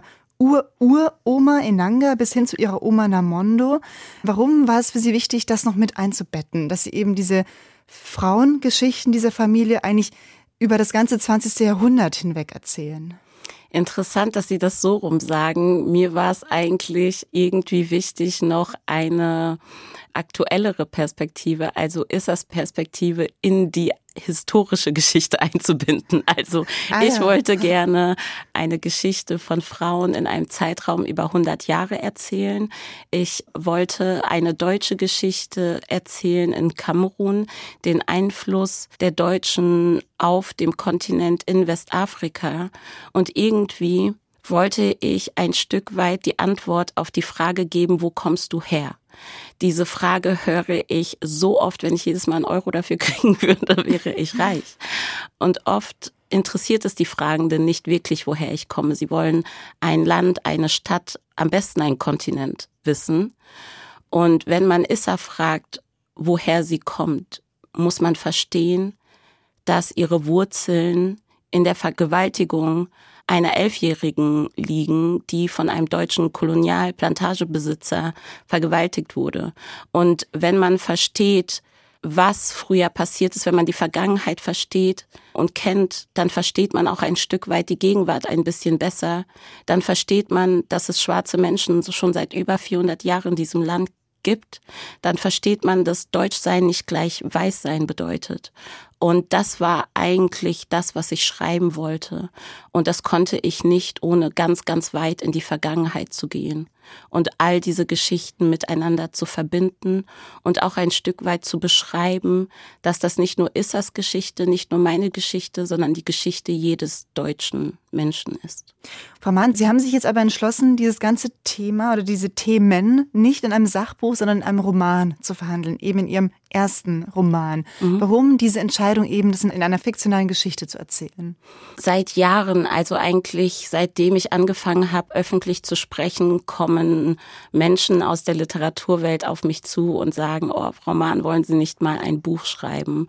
Uroma Enanga bis hin zu ihrer Oma Namondo. Warum war es für Sie wichtig, das noch mit einzubetten, dass Sie eben diese Frauengeschichten dieser Familie eigentlich über das ganze 20. Jahrhundert hinweg erzählen? Interessant, dass Sie das so rum sagen. Mir war es eigentlich irgendwie wichtig, noch eine aktuellere Perspektive, also Issas Perspektive in die historische Geschichte einzubinden. Also ich wollte gerne eine Geschichte von Frauen in einem Zeitraum über 100 Jahre erzählen. Ich wollte eine deutsche Geschichte erzählen in Kamerun, den Einfluss der Deutschen auf dem Kontinent in Westafrika. Und irgendwie wollte ich ein Stück weit die Antwort auf die Frage geben, wo kommst du her? Diese Frage höre ich so oft, wenn ich jedes Mal einen Euro dafür kriegen würde, wäre ich reich. Und oft interessiert es die Fragenden nicht wirklich, woher ich komme. Sie wollen ein Land, eine Stadt, am besten einen Kontinent wissen. Und wenn man Issa fragt, woher sie kommt, muss man verstehen, dass ihre Wurzeln in der Vergewaltigung einer 11-Jährigen liegen, die von einem deutschen Kolonialplantagebesitzer vergewaltigt wurde. Und wenn man versteht, was früher passiert ist, wenn man die Vergangenheit versteht und kennt, dann versteht man auch ein Stück weit die Gegenwart ein bisschen besser. Dann versteht man, dass es schwarze Menschen schon seit über 400 Jahren in diesem Land gibt. Dann versteht man, dass Deutschsein nicht gleich Weißsein bedeutet. Und das war eigentlich das, was ich schreiben wollte. Und das konnte ich nicht, ohne ganz, ganz weit in die Vergangenheit zu gehen. und all diese Geschichten miteinander zu verbinden und auch ein Stück weit zu beschreiben, dass das nicht nur Issas Geschichte, nicht nur meine Geschichte, sondern die Geschichte jedes deutschen Menschen ist. Frau Mahn, Sie haben sich jetzt aber entschlossen, dieses ganze Thema oder diese Themen nicht in einem Sachbuch, sondern in einem Roman zu verhandeln, eben in Ihrem ersten Roman. Warum diese Entscheidung eben, das in einer fiktionalen Geschichte zu erzählen? Seit Jahren, also eigentlich seitdem ich angefangen habe, öffentlich zu sprechen, kommen Menschen aus der Literaturwelt auf mich zu und sagen, oh, Frau Mahn, wollen Sie nicht mal ein Buch schreiben?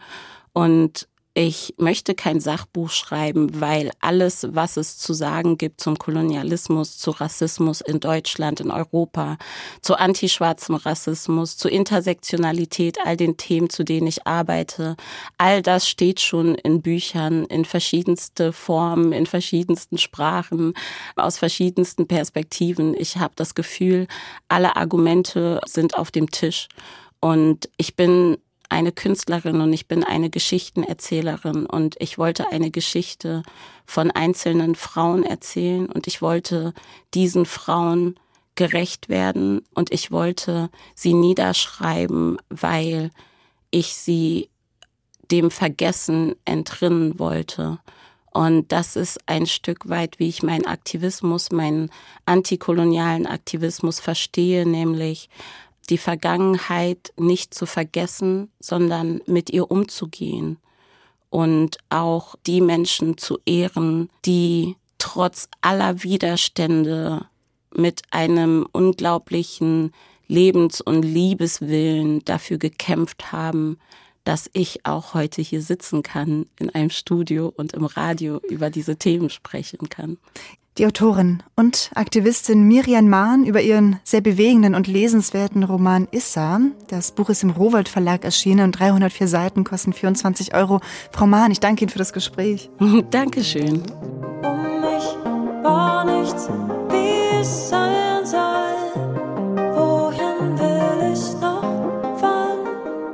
Und ich möchte kein Sachbuch schreiben, weil alles, was es zu sagen gibt zum Kolonialismus, zu Rassismus in Deutschland, in Europa, zu antischwarzem Rassismus, zu Intersektionalität, all den Themen, zu denen ich arbeite, all das steht schon in Büchern in verschiedenste Formen, in verschiedensten Sprachen, aus verschiedensten Perspektiven. Ich habe das Gefühl, alle Argumente sind auf dem Tisch. Und ich bin eine Künstlerin und ich bin eine Geschichtenerzählerin und ich wollte eine Geschichte von einzelnen Frauen erzählen und ich wollte diesen Frauen gerecht werden und ich wollte sie niederschreiben, weil ich sie dem Vergessen entrinnen wollte. Und das ist ein Stück weit, wie ich meinen Aktivismus, meinen antikolonialen Aktivismus verstehe, nämlich die Vergangenheit nicht zu vergessen, sondern mit ihr umzugehen und auch die Menschen zu ehren, die trotz aller Widerstände mit einem unglaublichen Lebens- und Liebeswillen dafür gekämpft haben, dass ich auch heute hier sitzen kann in einem Studio und im Radio über diese Themen sprechen kann. Die Autorin und Aktivistin Miriam Mahn über ihren sehr bewegenden und lesenswerten Roman Issa. Das Buch ist im Rowohlt Verlag erschienen und 304 Seiten kosten 24 €. Frau Mahn, ich danke Ihnen für das Gespräch. Dankeschön. Um mich war nichts, wie es sein soll. Wohin will ich noch fahren?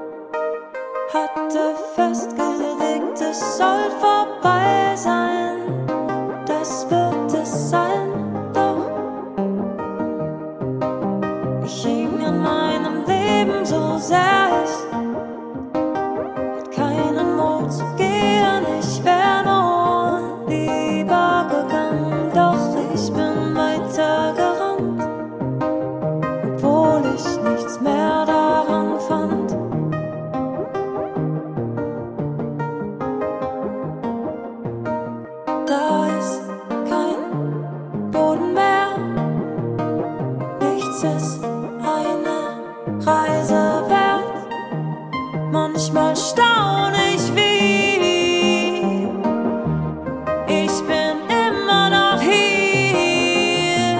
Hatte festgelegt, es soll vorbei sein. Das wird es sein, doch ich hing an meinem Leben so sehr, ich hatte keinen Mut zu gehen, ich wäre nur lieber gegangen, doch ich bin weitergerannt, obwohl ich nichts mehr daran fand. Da ist kein Boden mehr, nichts ist eine Reise wert. Manchmal staune ich, wie ich bin immer noch hier.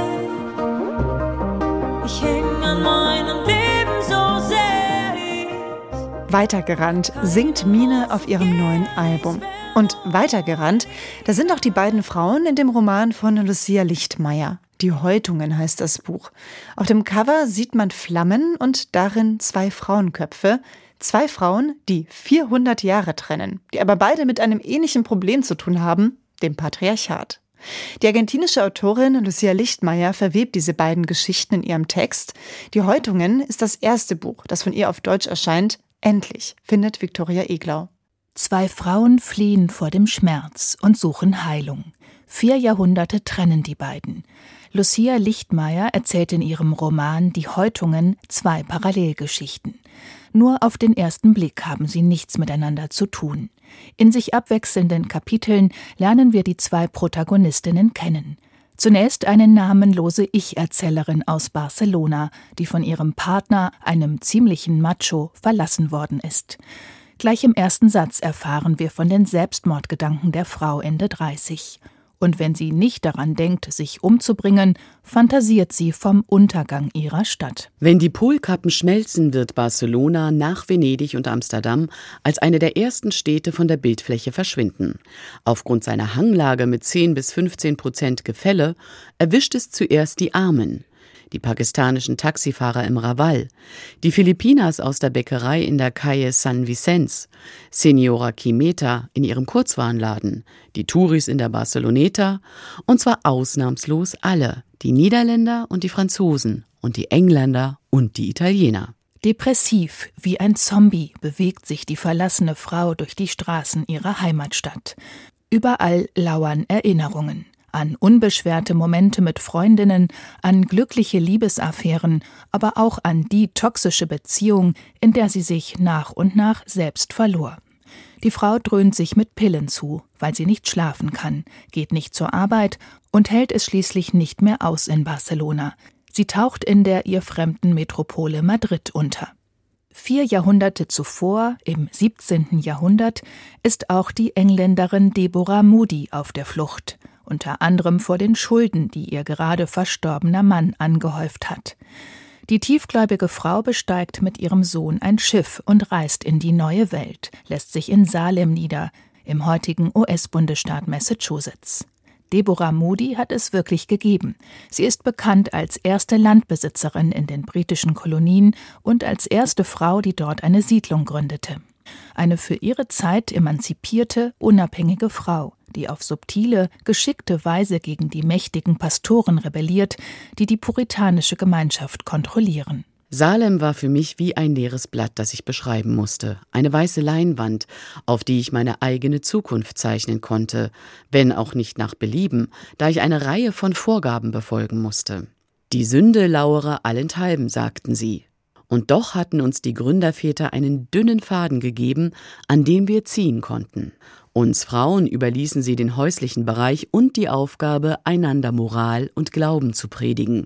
Ich hing an meinem Leben so sehr. Weitergerannt singt Mine auf ihrem neuen Album. Und Weitergerannt, da sind auch die beiden Frauen in dem Roman von Lucia Lichtmeier. Die Häutungen heißt das Buch. Auf dem Cover sieht man Flammen und darin 2 Frauenköpfe. 2 Frauen, die 400 Jahre trennen, die aber beide mit einem ähnlichen Problem zu tun haben, dem Patriarchat. Die argentinische Autorin Lucia Lichtmeier verwebt diese beiden Geschichten in ihrem Text. Die Häutungen ist das erste Buch, das von ihr auf Deutsch erscheint. Endlich, findet Viktoria Eglau. 2 Frauen fliehen vor dem Schmerz und suchen Heilung. 4 Jahrhunderte trennen die beiden. Lucia Lichtmeier erzählt in ihrem Roman Die Häutungen 2 Parallelgeschichten. Nur auf den ersten Blick haben sie nichts miteinander zu tun. In sich abwechselnden Kapiteln lernen wir die 2 Protagonistinnen kennen. Zunächst eine namenlose Ich-Erzählerin aus Barcelona, die von ihrem Partner, einem ziemlichen Macho, verlassen worden ist. Gleich im ersten Satz erfahren wir von den Selbstmordgedanken der Frau Ende 30. Und wenn sie nicht daran denkt, sich umzubringen, fantasiert sie vom Untergang ihrer Stadt. Wenn die Polkappen schmelzen, wird Barcelona nach Venedig und Amsterdam als eine der ersten Städte von der Bildfläche verschwinden. Aufgrund seiner Hanglage mit 10-15% Gefälle erwischt es zuerst die Armen. Die pakistanischen Taxifahrer im Raval, die Filipinas aus der Bäckerei in der Calle San Vicens, Senora Quimeta in ihrem Kurzwarenladen, die Touris in der Barceloneta und zwar ausnahmslos alle, die Niederländer und die Franzosen und die Engländer und die Italiener. Depressiv wie ein Zombie bewegt sich die verlassene Frau durch die Straßen ihrer Heimatstadt. Überall lauern Erinnerungen an unbeschwerte Momente mit Freundinnen, an glückliche Liebesaffären, aber auch an die toxische Beziehung, in der sie sich nach und nach selbst verlor. Die Frau dröhnt sich mit Pillen zu, weil sie nicht schlafen kann, geht nicht zur Arbeit und hält es schließlich nicht mehr aus in Barcelona. Sie taucht in der ihr fremden Metropole Madrid unter. 4 Jahrhunderte zuvor, im 17. Jahrhundert, ist auch die Engländerin Deborah Moody auf der Flucht, unter anderem vor den Schulden, die ihr gerade verstorbener Mann angehäuft hat. Die tiefgläubige Frau besteigt mit ihrem Sohn ein Schiff und reist in die neue Welt, lässt sich in Salem nieder, im heutigen US-Bundesstaat Massachusetts. Deborah Moody hat es wirklich gegeben. Sie ist bekannt als erste Landbesitzerin in den britischen Kolonien und als erste Frau, die dort eine Siedlung gründete. Eine für ihre Zeit emanzipierte, unabhängige Frau, die auf subtile, geschickte Weise gegen die mächtigen Pastoren rebelliert, die die puritanische Gemeinschaft kontrollieren. Salem war für mich wie ein leeres Blatt, das ich beschreiben musste. Eine weiße Leinwand, auf die ich meine eigene Zukunft zeichnen konnte, wenn auch nicht nach Belieben, da ich eine Reihe von Vorgaben befolgen musste. Die Sünde lauere allenthalben, sagten sie. Und doch hatten uns die Gründerväter einen dünnen Faden gegeben, an dem wir ziehen konnten. Uns Frauen überließen sie den häuslichen Bereich und die Aufgabe, einander Moral und Glauben zu predigen.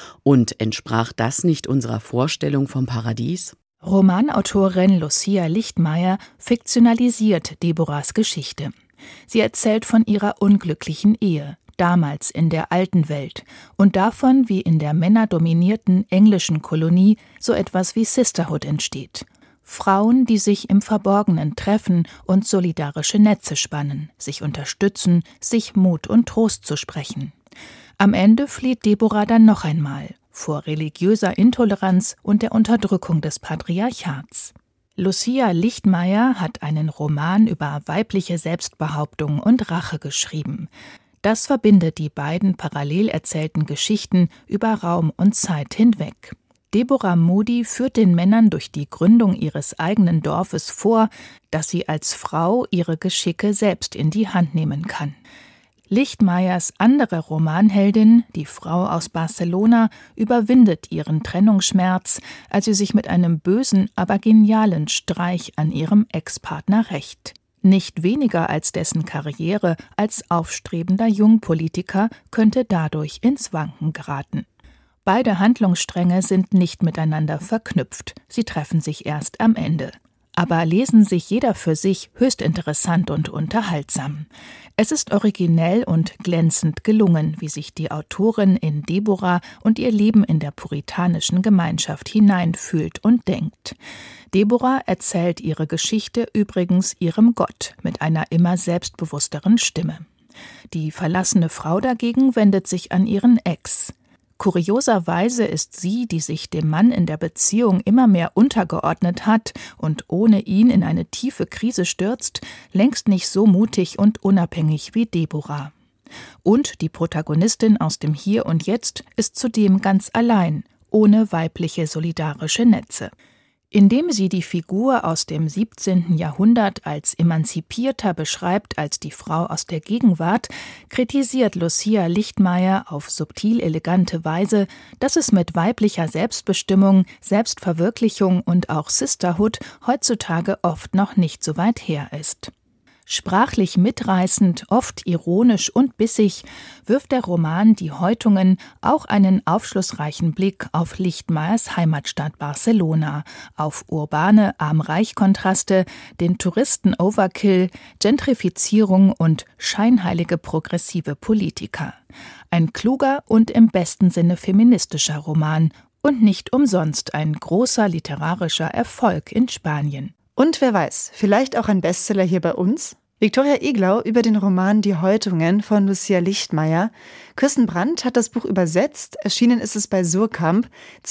Und entsprach das nicht unserer Vorstellung vom Paradies? Romanautorin Lucia Lichtmeier fiktionalisiert Deborahs Geschichte. Sie erzählt von ihrer unglücklichen Ehe, damals in der alten Welt, und davon, wie in der männerdominierten englischen Kolonie so etwas wie Sisterhood entsteht. Frauen, die sich im Verborgenen treffen und solidarische Netze spannen, sich unterstützen, sich Mut und Trost zu sprechen. Am Ende flieht Deborah dann noch einmal vor religiöser Intoleranz und der Unterdrückung des Patriarchats. Lucia Lichtmeier hat einen Roman über weibliche Selbstbehauptung und Rache geschrieben. Das verbindet die beiden parallel erzählten Geschichten über Raum und Zeit hinweg. Deborah Moody führt den Männern durch die Gründung ihres eigenen Dorfes vor, dass sie als Frau ihre Geschicke selbst in die Hand nehmen kann. Lichtmeiers andere Romanheldin, die Frau aus Barcelona, überwindet ihren Trennungsschmerz, als sie sich mit einem bösen, aber genialen Streich an ihrem Ex-Partner rächt. Nicht weniger als dessen Karriere als aufstrebender Jungpolitiker könnte dadurch ins Wanken geraten. Beide Handlungsstränge sind nicht miteinander verknüpft, sie treffen sich erst am Ende. Aber lesen sich jeder für sich höchst interessant und unterhaltsam. Es ist originell und glänzend gelungen, wie sich die Autorin in Deborah und ihr Leben in der puritanischen Gemeinschaft hineinfühlt und denkt. Deborah erzählt ihre Geschichte übrigens ihrem Gott mit einer immer selbstbewussteren Stimme. Die verlassene Frau dagegen wendet sich an ihren Ex. Kurioserweise ist sie, die sich dem Mann in der Beziehung immer mehr untergeordnet hat und ohne ihn in eine tiefe Krise stürzt, längst nicht so mutig und unabhängig wie Deborah. Und die Protagonistin aus dem Hier und Jetzt ist zudem ganz allein, ohne weibliche solidarische Netze. Indem sie die Figur aus dem 17. Jahrhundert als emanzipierter beschreibt als die Frau aus der Gegenwart, kritisiert Lucia Lichtmeier auf subtil elegante Weise, dass es mit weiblicher Selbstbestimmung, Selbstverwirklichung und auch Sisterhood heutzutage oft noch nicht so weit her ist. Sprachlich mitreißend, oft ironisch und bissig, wirft der Roman Die Häutungen auch einen aufschlussreichen Blick auf Lichtmeiers Heimatstadt Barcelona, auf urbane Arm-Reich-Kontraste, den Touristen-Overkill, Gentrifizierung und scheinheilige progressive Politiker. Ein kluger und im besten Sinne feministischer Roman und nicht umsonst ein großer literarischer Erfolg in Spanien. Und wer weiß, vielleicht auch ein Bestseller hier bei uns? Viktoria Eglau über den Roman Die Häutungen von Lucia Lichtmeier. Kirsten Brandt hat das Buch übersetzt. Erschienen ist es bei Surkamp.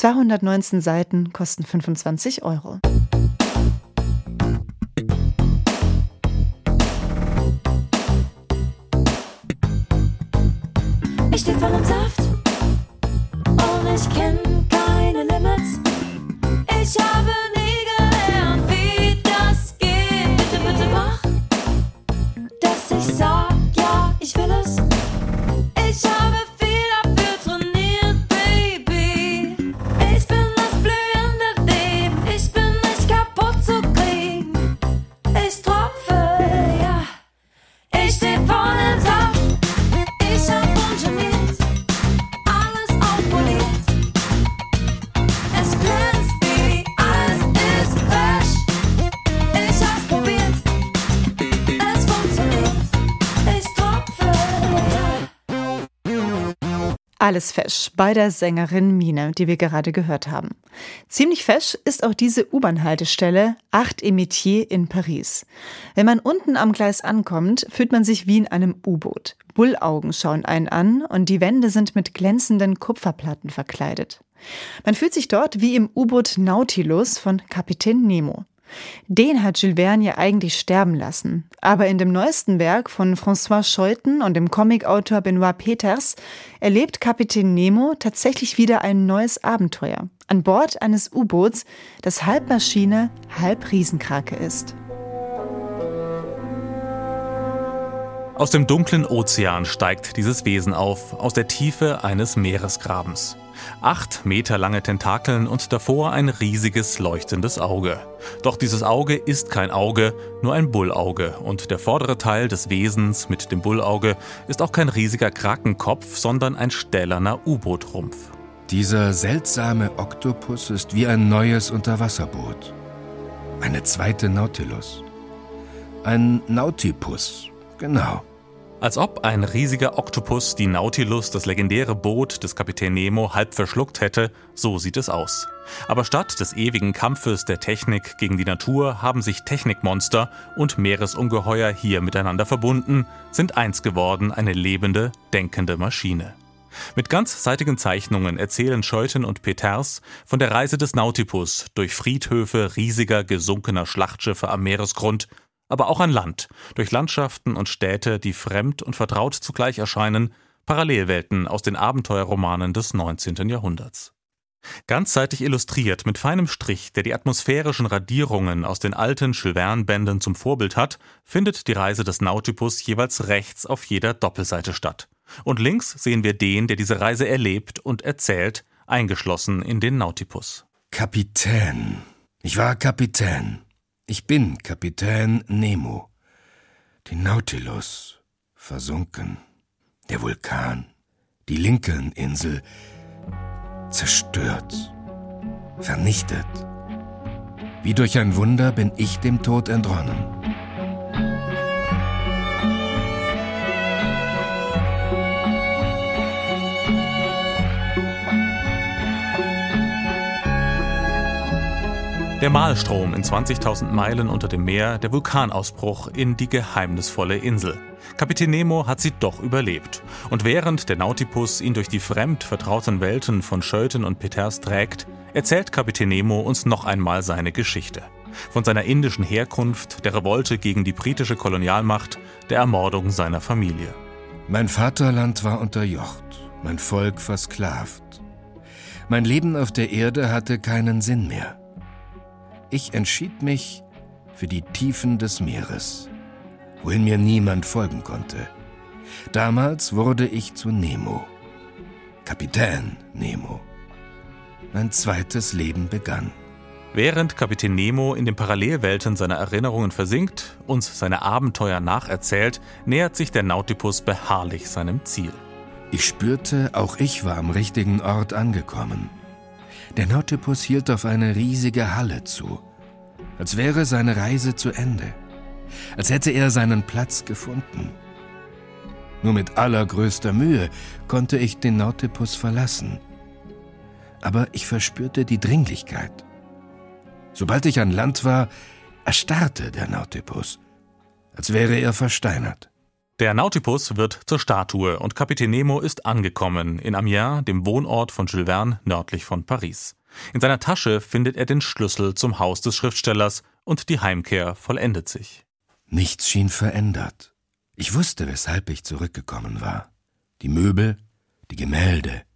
219 Seiten, kosten 25 €. Ich steh voll im Saft, ich kenn keine Limits. Ich habe nie gelernt, wie das geht. Bitte, bitte mach, dass ich sag, ja, ich will es. Ich habe viel dafür trainiert, Baby. Ich bin das blühende Leben. Ich bin nicht kaputt zu kriegen. Ich tropfe, ja. Ich steh voll im Saft. Ich hab ungeniert alles aufpoliert. Es glänzt, Baby, alles ist fresh. Ich hab's probiert. Es funktioniert. Ich tropfe, ja. Alles fesch bei der Sängerin Mine, die wir gerade gehört haben. Ziemlich fesch ist auch diese U-Bahn-Haltestelle Acht-et-Métiers in Paris. Wenn man unten am Gleis ankommt, fühlt man sich wie in einem U-Boot. Bullaugen schauen einen an und die Wände sind mit glänzenden Kupferplatten verkleidet. Man fühlt sich dort wie im U-Boot Nautilus von Kapitän Nemo. Den hat Jules Verne ja eigentlich sterben lassen. Aber in dem neuesten Werk von François Scheuten und dem Comicautor Benoit Peters erlebt Kapitän Nemo tatsächlich wieder ein neues Abenteuer. An Bord eines U-Boots, das halb Maschine, halb Riesenkrake ist. Aus dem dunklen Ozean steigt dieses Wesen auf, aus der Tiefe eines Meeresgrabens. 8 Meter lange Tentakeln und davor ein riesiges leuchtendes Auge. Doch dieses Auge ist kein Auge, nur ein Bullauge. Und der vordere Teil des Wesens mit dem Bullauge ist auch kein riesiger Krakenkopf, sondern ein stählerner U-Boot-Rumpf. Dieser seltsame Oktopus ist wie ein neues Unterwasserboot. Eine zweite Nautilus. Ein Nautipus, genau. Als ob ein riesiger Oktopus die Nautilus, das legendäre Boot des Kapitän Nemo, halb verschluckt hätte, so sieht es aus. Aber statt des ewigen Kampfes der Technik gegen die Natur haben sich Technikmonster und Meeresungeheuer hier miteinander verbunden, sind eins geworden, eine lebende, denkende Maschine. Mit ganzseitigen Zeichnungen erzählen Scheuten und Peters von der Reise des Nautipus durch Friedhöfe riesiger, gesunkener Schlachtschiffe am Meeresgrund, aber auch an Land, durch Landschaften und Städte, die fremd und vertraut zugleich erscheinen, Parallelwelten aus den Abenteuerromanen des 19. Jahrhunderts. Ganzseitig illustriert mit feinem Strich, der die atmosphärischen Radierungen aus den alten Jules Verne-Bänden zum Vorbild hat, findet die Reise des Nautipus jeweils rechts auf jeder Doppelseite statt. Und links sehen wir den, der diese Reise erlebt und erzählt, eingeschlossen in den Nautipus. Kapitän. Ich war Kapitän. Ich bin Kapitän Nemo. Die Nautilus, versunken. Der Vulkan, die Lincoln-Insel, zerstört, vernichtet. Wie durch ein Wunder bin ich dem Tod entronnen. Der Malstrom in 20.000 Meilen unter dem Meer, der Vulkanausbruch in die geheimnisvolle Insel. Kapitän Nemo hat sie doch überlebt. Und während der Nautipus ihn durch die fremd vertrauten Welten von Scheuten und Peters trägt, erzählt Kapitän Nemo uns noch einmal seine Geschichte. Von seiner indischen Herkunft, der Revolte gegen die britische Kolonialmacht, der Ermordung seiner Familie. Mein Vaterland war unterjocht, mein Volk versklavt. Mein Leben auf der Erde hatte keinen Sinn mehr. Ich entschied mich für die Tiefen des Meeres, wohin mir niemand folgen konnte. Damals wurde ich zu Nemo, Kapitän Nemo. Mein zweites Leben begann. Während Kapitän Nemo in den Parallelwelten seiner Erinnerungen versinkt, uns seine Abenteuer nacherzählt, nähert sich der Nautipus beharrlich seinem Ziel. Ich spürte, auch ich war am richtigen Ort angekommen. Der Nautipus hielt auf eine riesige Halle zu, als wäre seine Reise zu Ende, als hätte er seinen Platz gefunden. Nur mit allergrößter Mühe konnte ich den Nautipus verlassen. Aber ich verspürte die Dringlichkeit. Sobald ich an Land war, erstarrte der Nautipus, als wäre er versteinert. Der Nautipus wird zur Statue und Kapitän Nemo ist angekommen in Amiens, dem Wohnort von Jules Verne nördlich von Paris. In seiner Tasche findet er den Schlüssel zum Haus des Schriftstellers und die Heimkehr vollendet sich. Nichts schien verändert. Ich wusste, weshalb ich zurückgekommen war. Die Möbel, die Gemälde,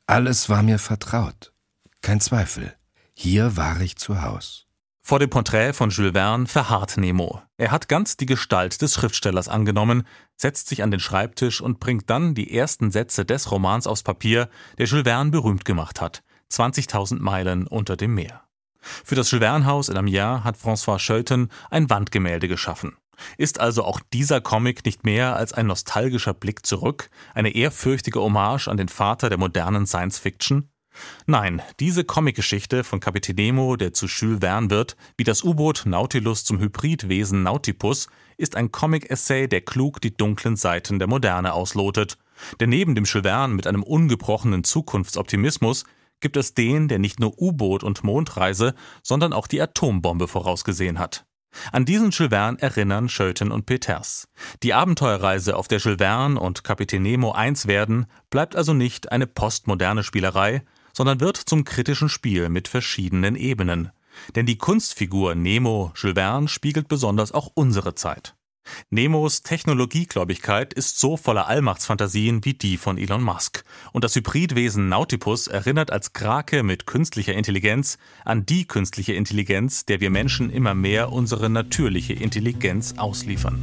Alles war mir vertraut. Kein Zweifel. Hier war ich zu Haus. Vor dem Porträt von Jules Verne verharrt Nemo. Er hat ganz die Gestalt des Schriftstellers angenommen, setzt sich an den Schreibtisch und bringt dann die ersten Sätze des Romans aufs Papier, der Jules Verne berühmt gemacht hat. 20.000 Meilen unter dem Meer. Für das Jules Verne-Haus in Amiens hat François Schoetten ein Wandgemälde geschaffen. Ist also auch dieser Comic nicht mehr als ein nostalgischer Blick zurück, eine ehrfürchtige Hommage an den Vater der modernen Science-Fiction? Nein, diese Comicgeschichte von Kapitän Nemo, der zu Jules Verne wird, wie das U-Boot Nautilus zum Hybridwesen Nautipus, ist ein Comic-Essay, der klug die dunklen Seiten der Moderne auslotet. Denn neben dem Jules Verne mit einem ungebrochenen Zukunftsoptimismus gibt es den, der nicht nur U-Boot und Mondreise, sondern auch die Atombombe vorausgesehen hat. An diesen Jules Verne erinnern Schoetten und Peters. Die Abenteuerreise, auf der Jules Verne und Kapitän Nemo eins werden, bleibt also nicht eine postmoderne Spielerei, sondern wird zum kritischen Spiel mit verschiedenen Ebenen. Denn die Kunstfigur Nemo, Jules Verne, spiegelt besonders auch unsere Zeit. Nemos Technologiegläubigkeit ist so voller Allmachtsfantasien wie die von Elon Musk. Und das Hybridwesen Nautipus erinnert als Krake mit künstlicher Intelligenz an die künstliche Intelligenz, der wir Menschen immer mehr unsere natürliche Intelligenz ausliefern.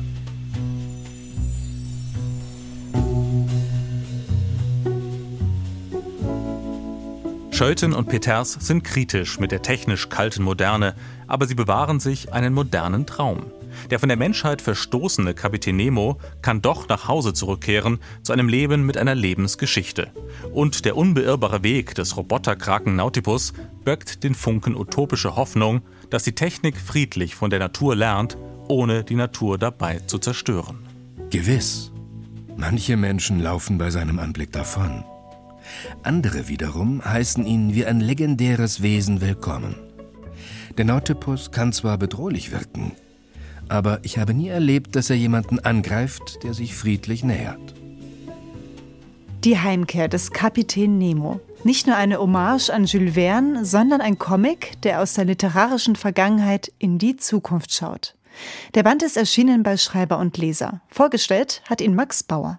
Schoetten und Peters sind kritisch mit der technisch kalten Moderne, aber sie bewahren sich einen modernen Traum. Der von der Menschheit verstoßene Kapitän Nemo kann doch nach Hause zurückkehren, zu einem Leben mit einer Lebensgeschichte. Und der unbeirrbare Weg des Roboterkraken Nautipus birgt den Funken utopische Hoffnung, dass die Technik friedlich von der Natur lernt, ohne die Natur dabei zu zerstören. Gewiss. Manche Menschen laufen bei seinem Anblick davon. Andere wiederum heißen ihn wie ein legendäres Wesen willkommen. Der Nautipus kann zwar bedrohlich wirken, aber ich habe nie erlebt, dass er jemanden angreift, der sich friedlich nähert. Die Heimkehr des Kapitän Nemo. Nicht nur eine Hommage an Jules Verne, sondern ein Comic, der aus der literarischen Vergangenheit in die Zukunft schaut. Der Band ist erschienen bei Schreiber und Leser. Vorgestellt hat ihn Max Bauer.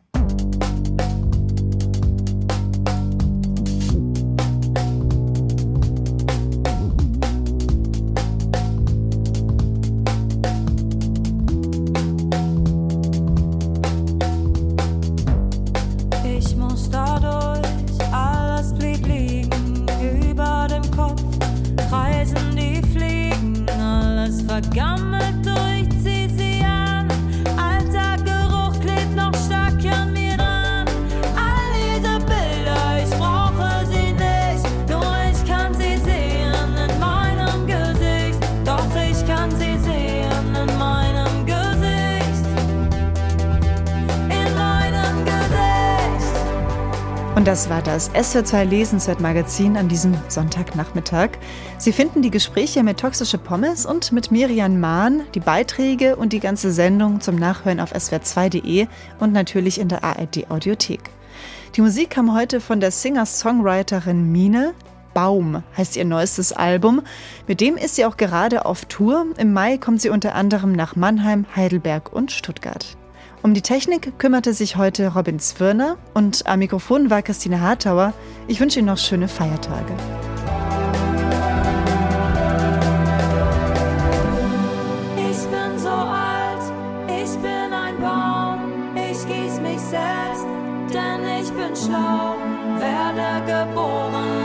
Vergammelt durch, zieh sie an. Alter Geruch klebt noch stark an mir dran. All diese Bilder, ich brauche sie nicht. Nur ich kann sie sehen in meinem Gesicht. Doch ich kann sie sehen in meinem Gesicht. In meinem Gesicht. Und das war das SWR2 Lesenswert Magazin an diesem Sonntagnachmittag. Sie finden die Gespräche mit Toxische Pommes und mit Miriam Mahn, die Beiträge und die ganze Sendung zum Nachhören auf swr2.de und natürlich in der ARD-Audiothek. Die Musik kam heute von der Singer-Songwriterin Mine. Baum heißt ihr neuestes Album. Mit dem ist sie auch gerade auf Tour. Im Mai kommt sie unter anderem nach Mannheim, Heidelberg und Stuttgart. Um die Technik kümmerte sich heute Robin Zwirner und am Mikrofon war Christine Hartauer. Ich wünsche Ihnen noch schöne Feiertage. Ich bin so alt, ich bin ein Baum, ich gieß mich selbst, denn ich bin schlau, werde geboren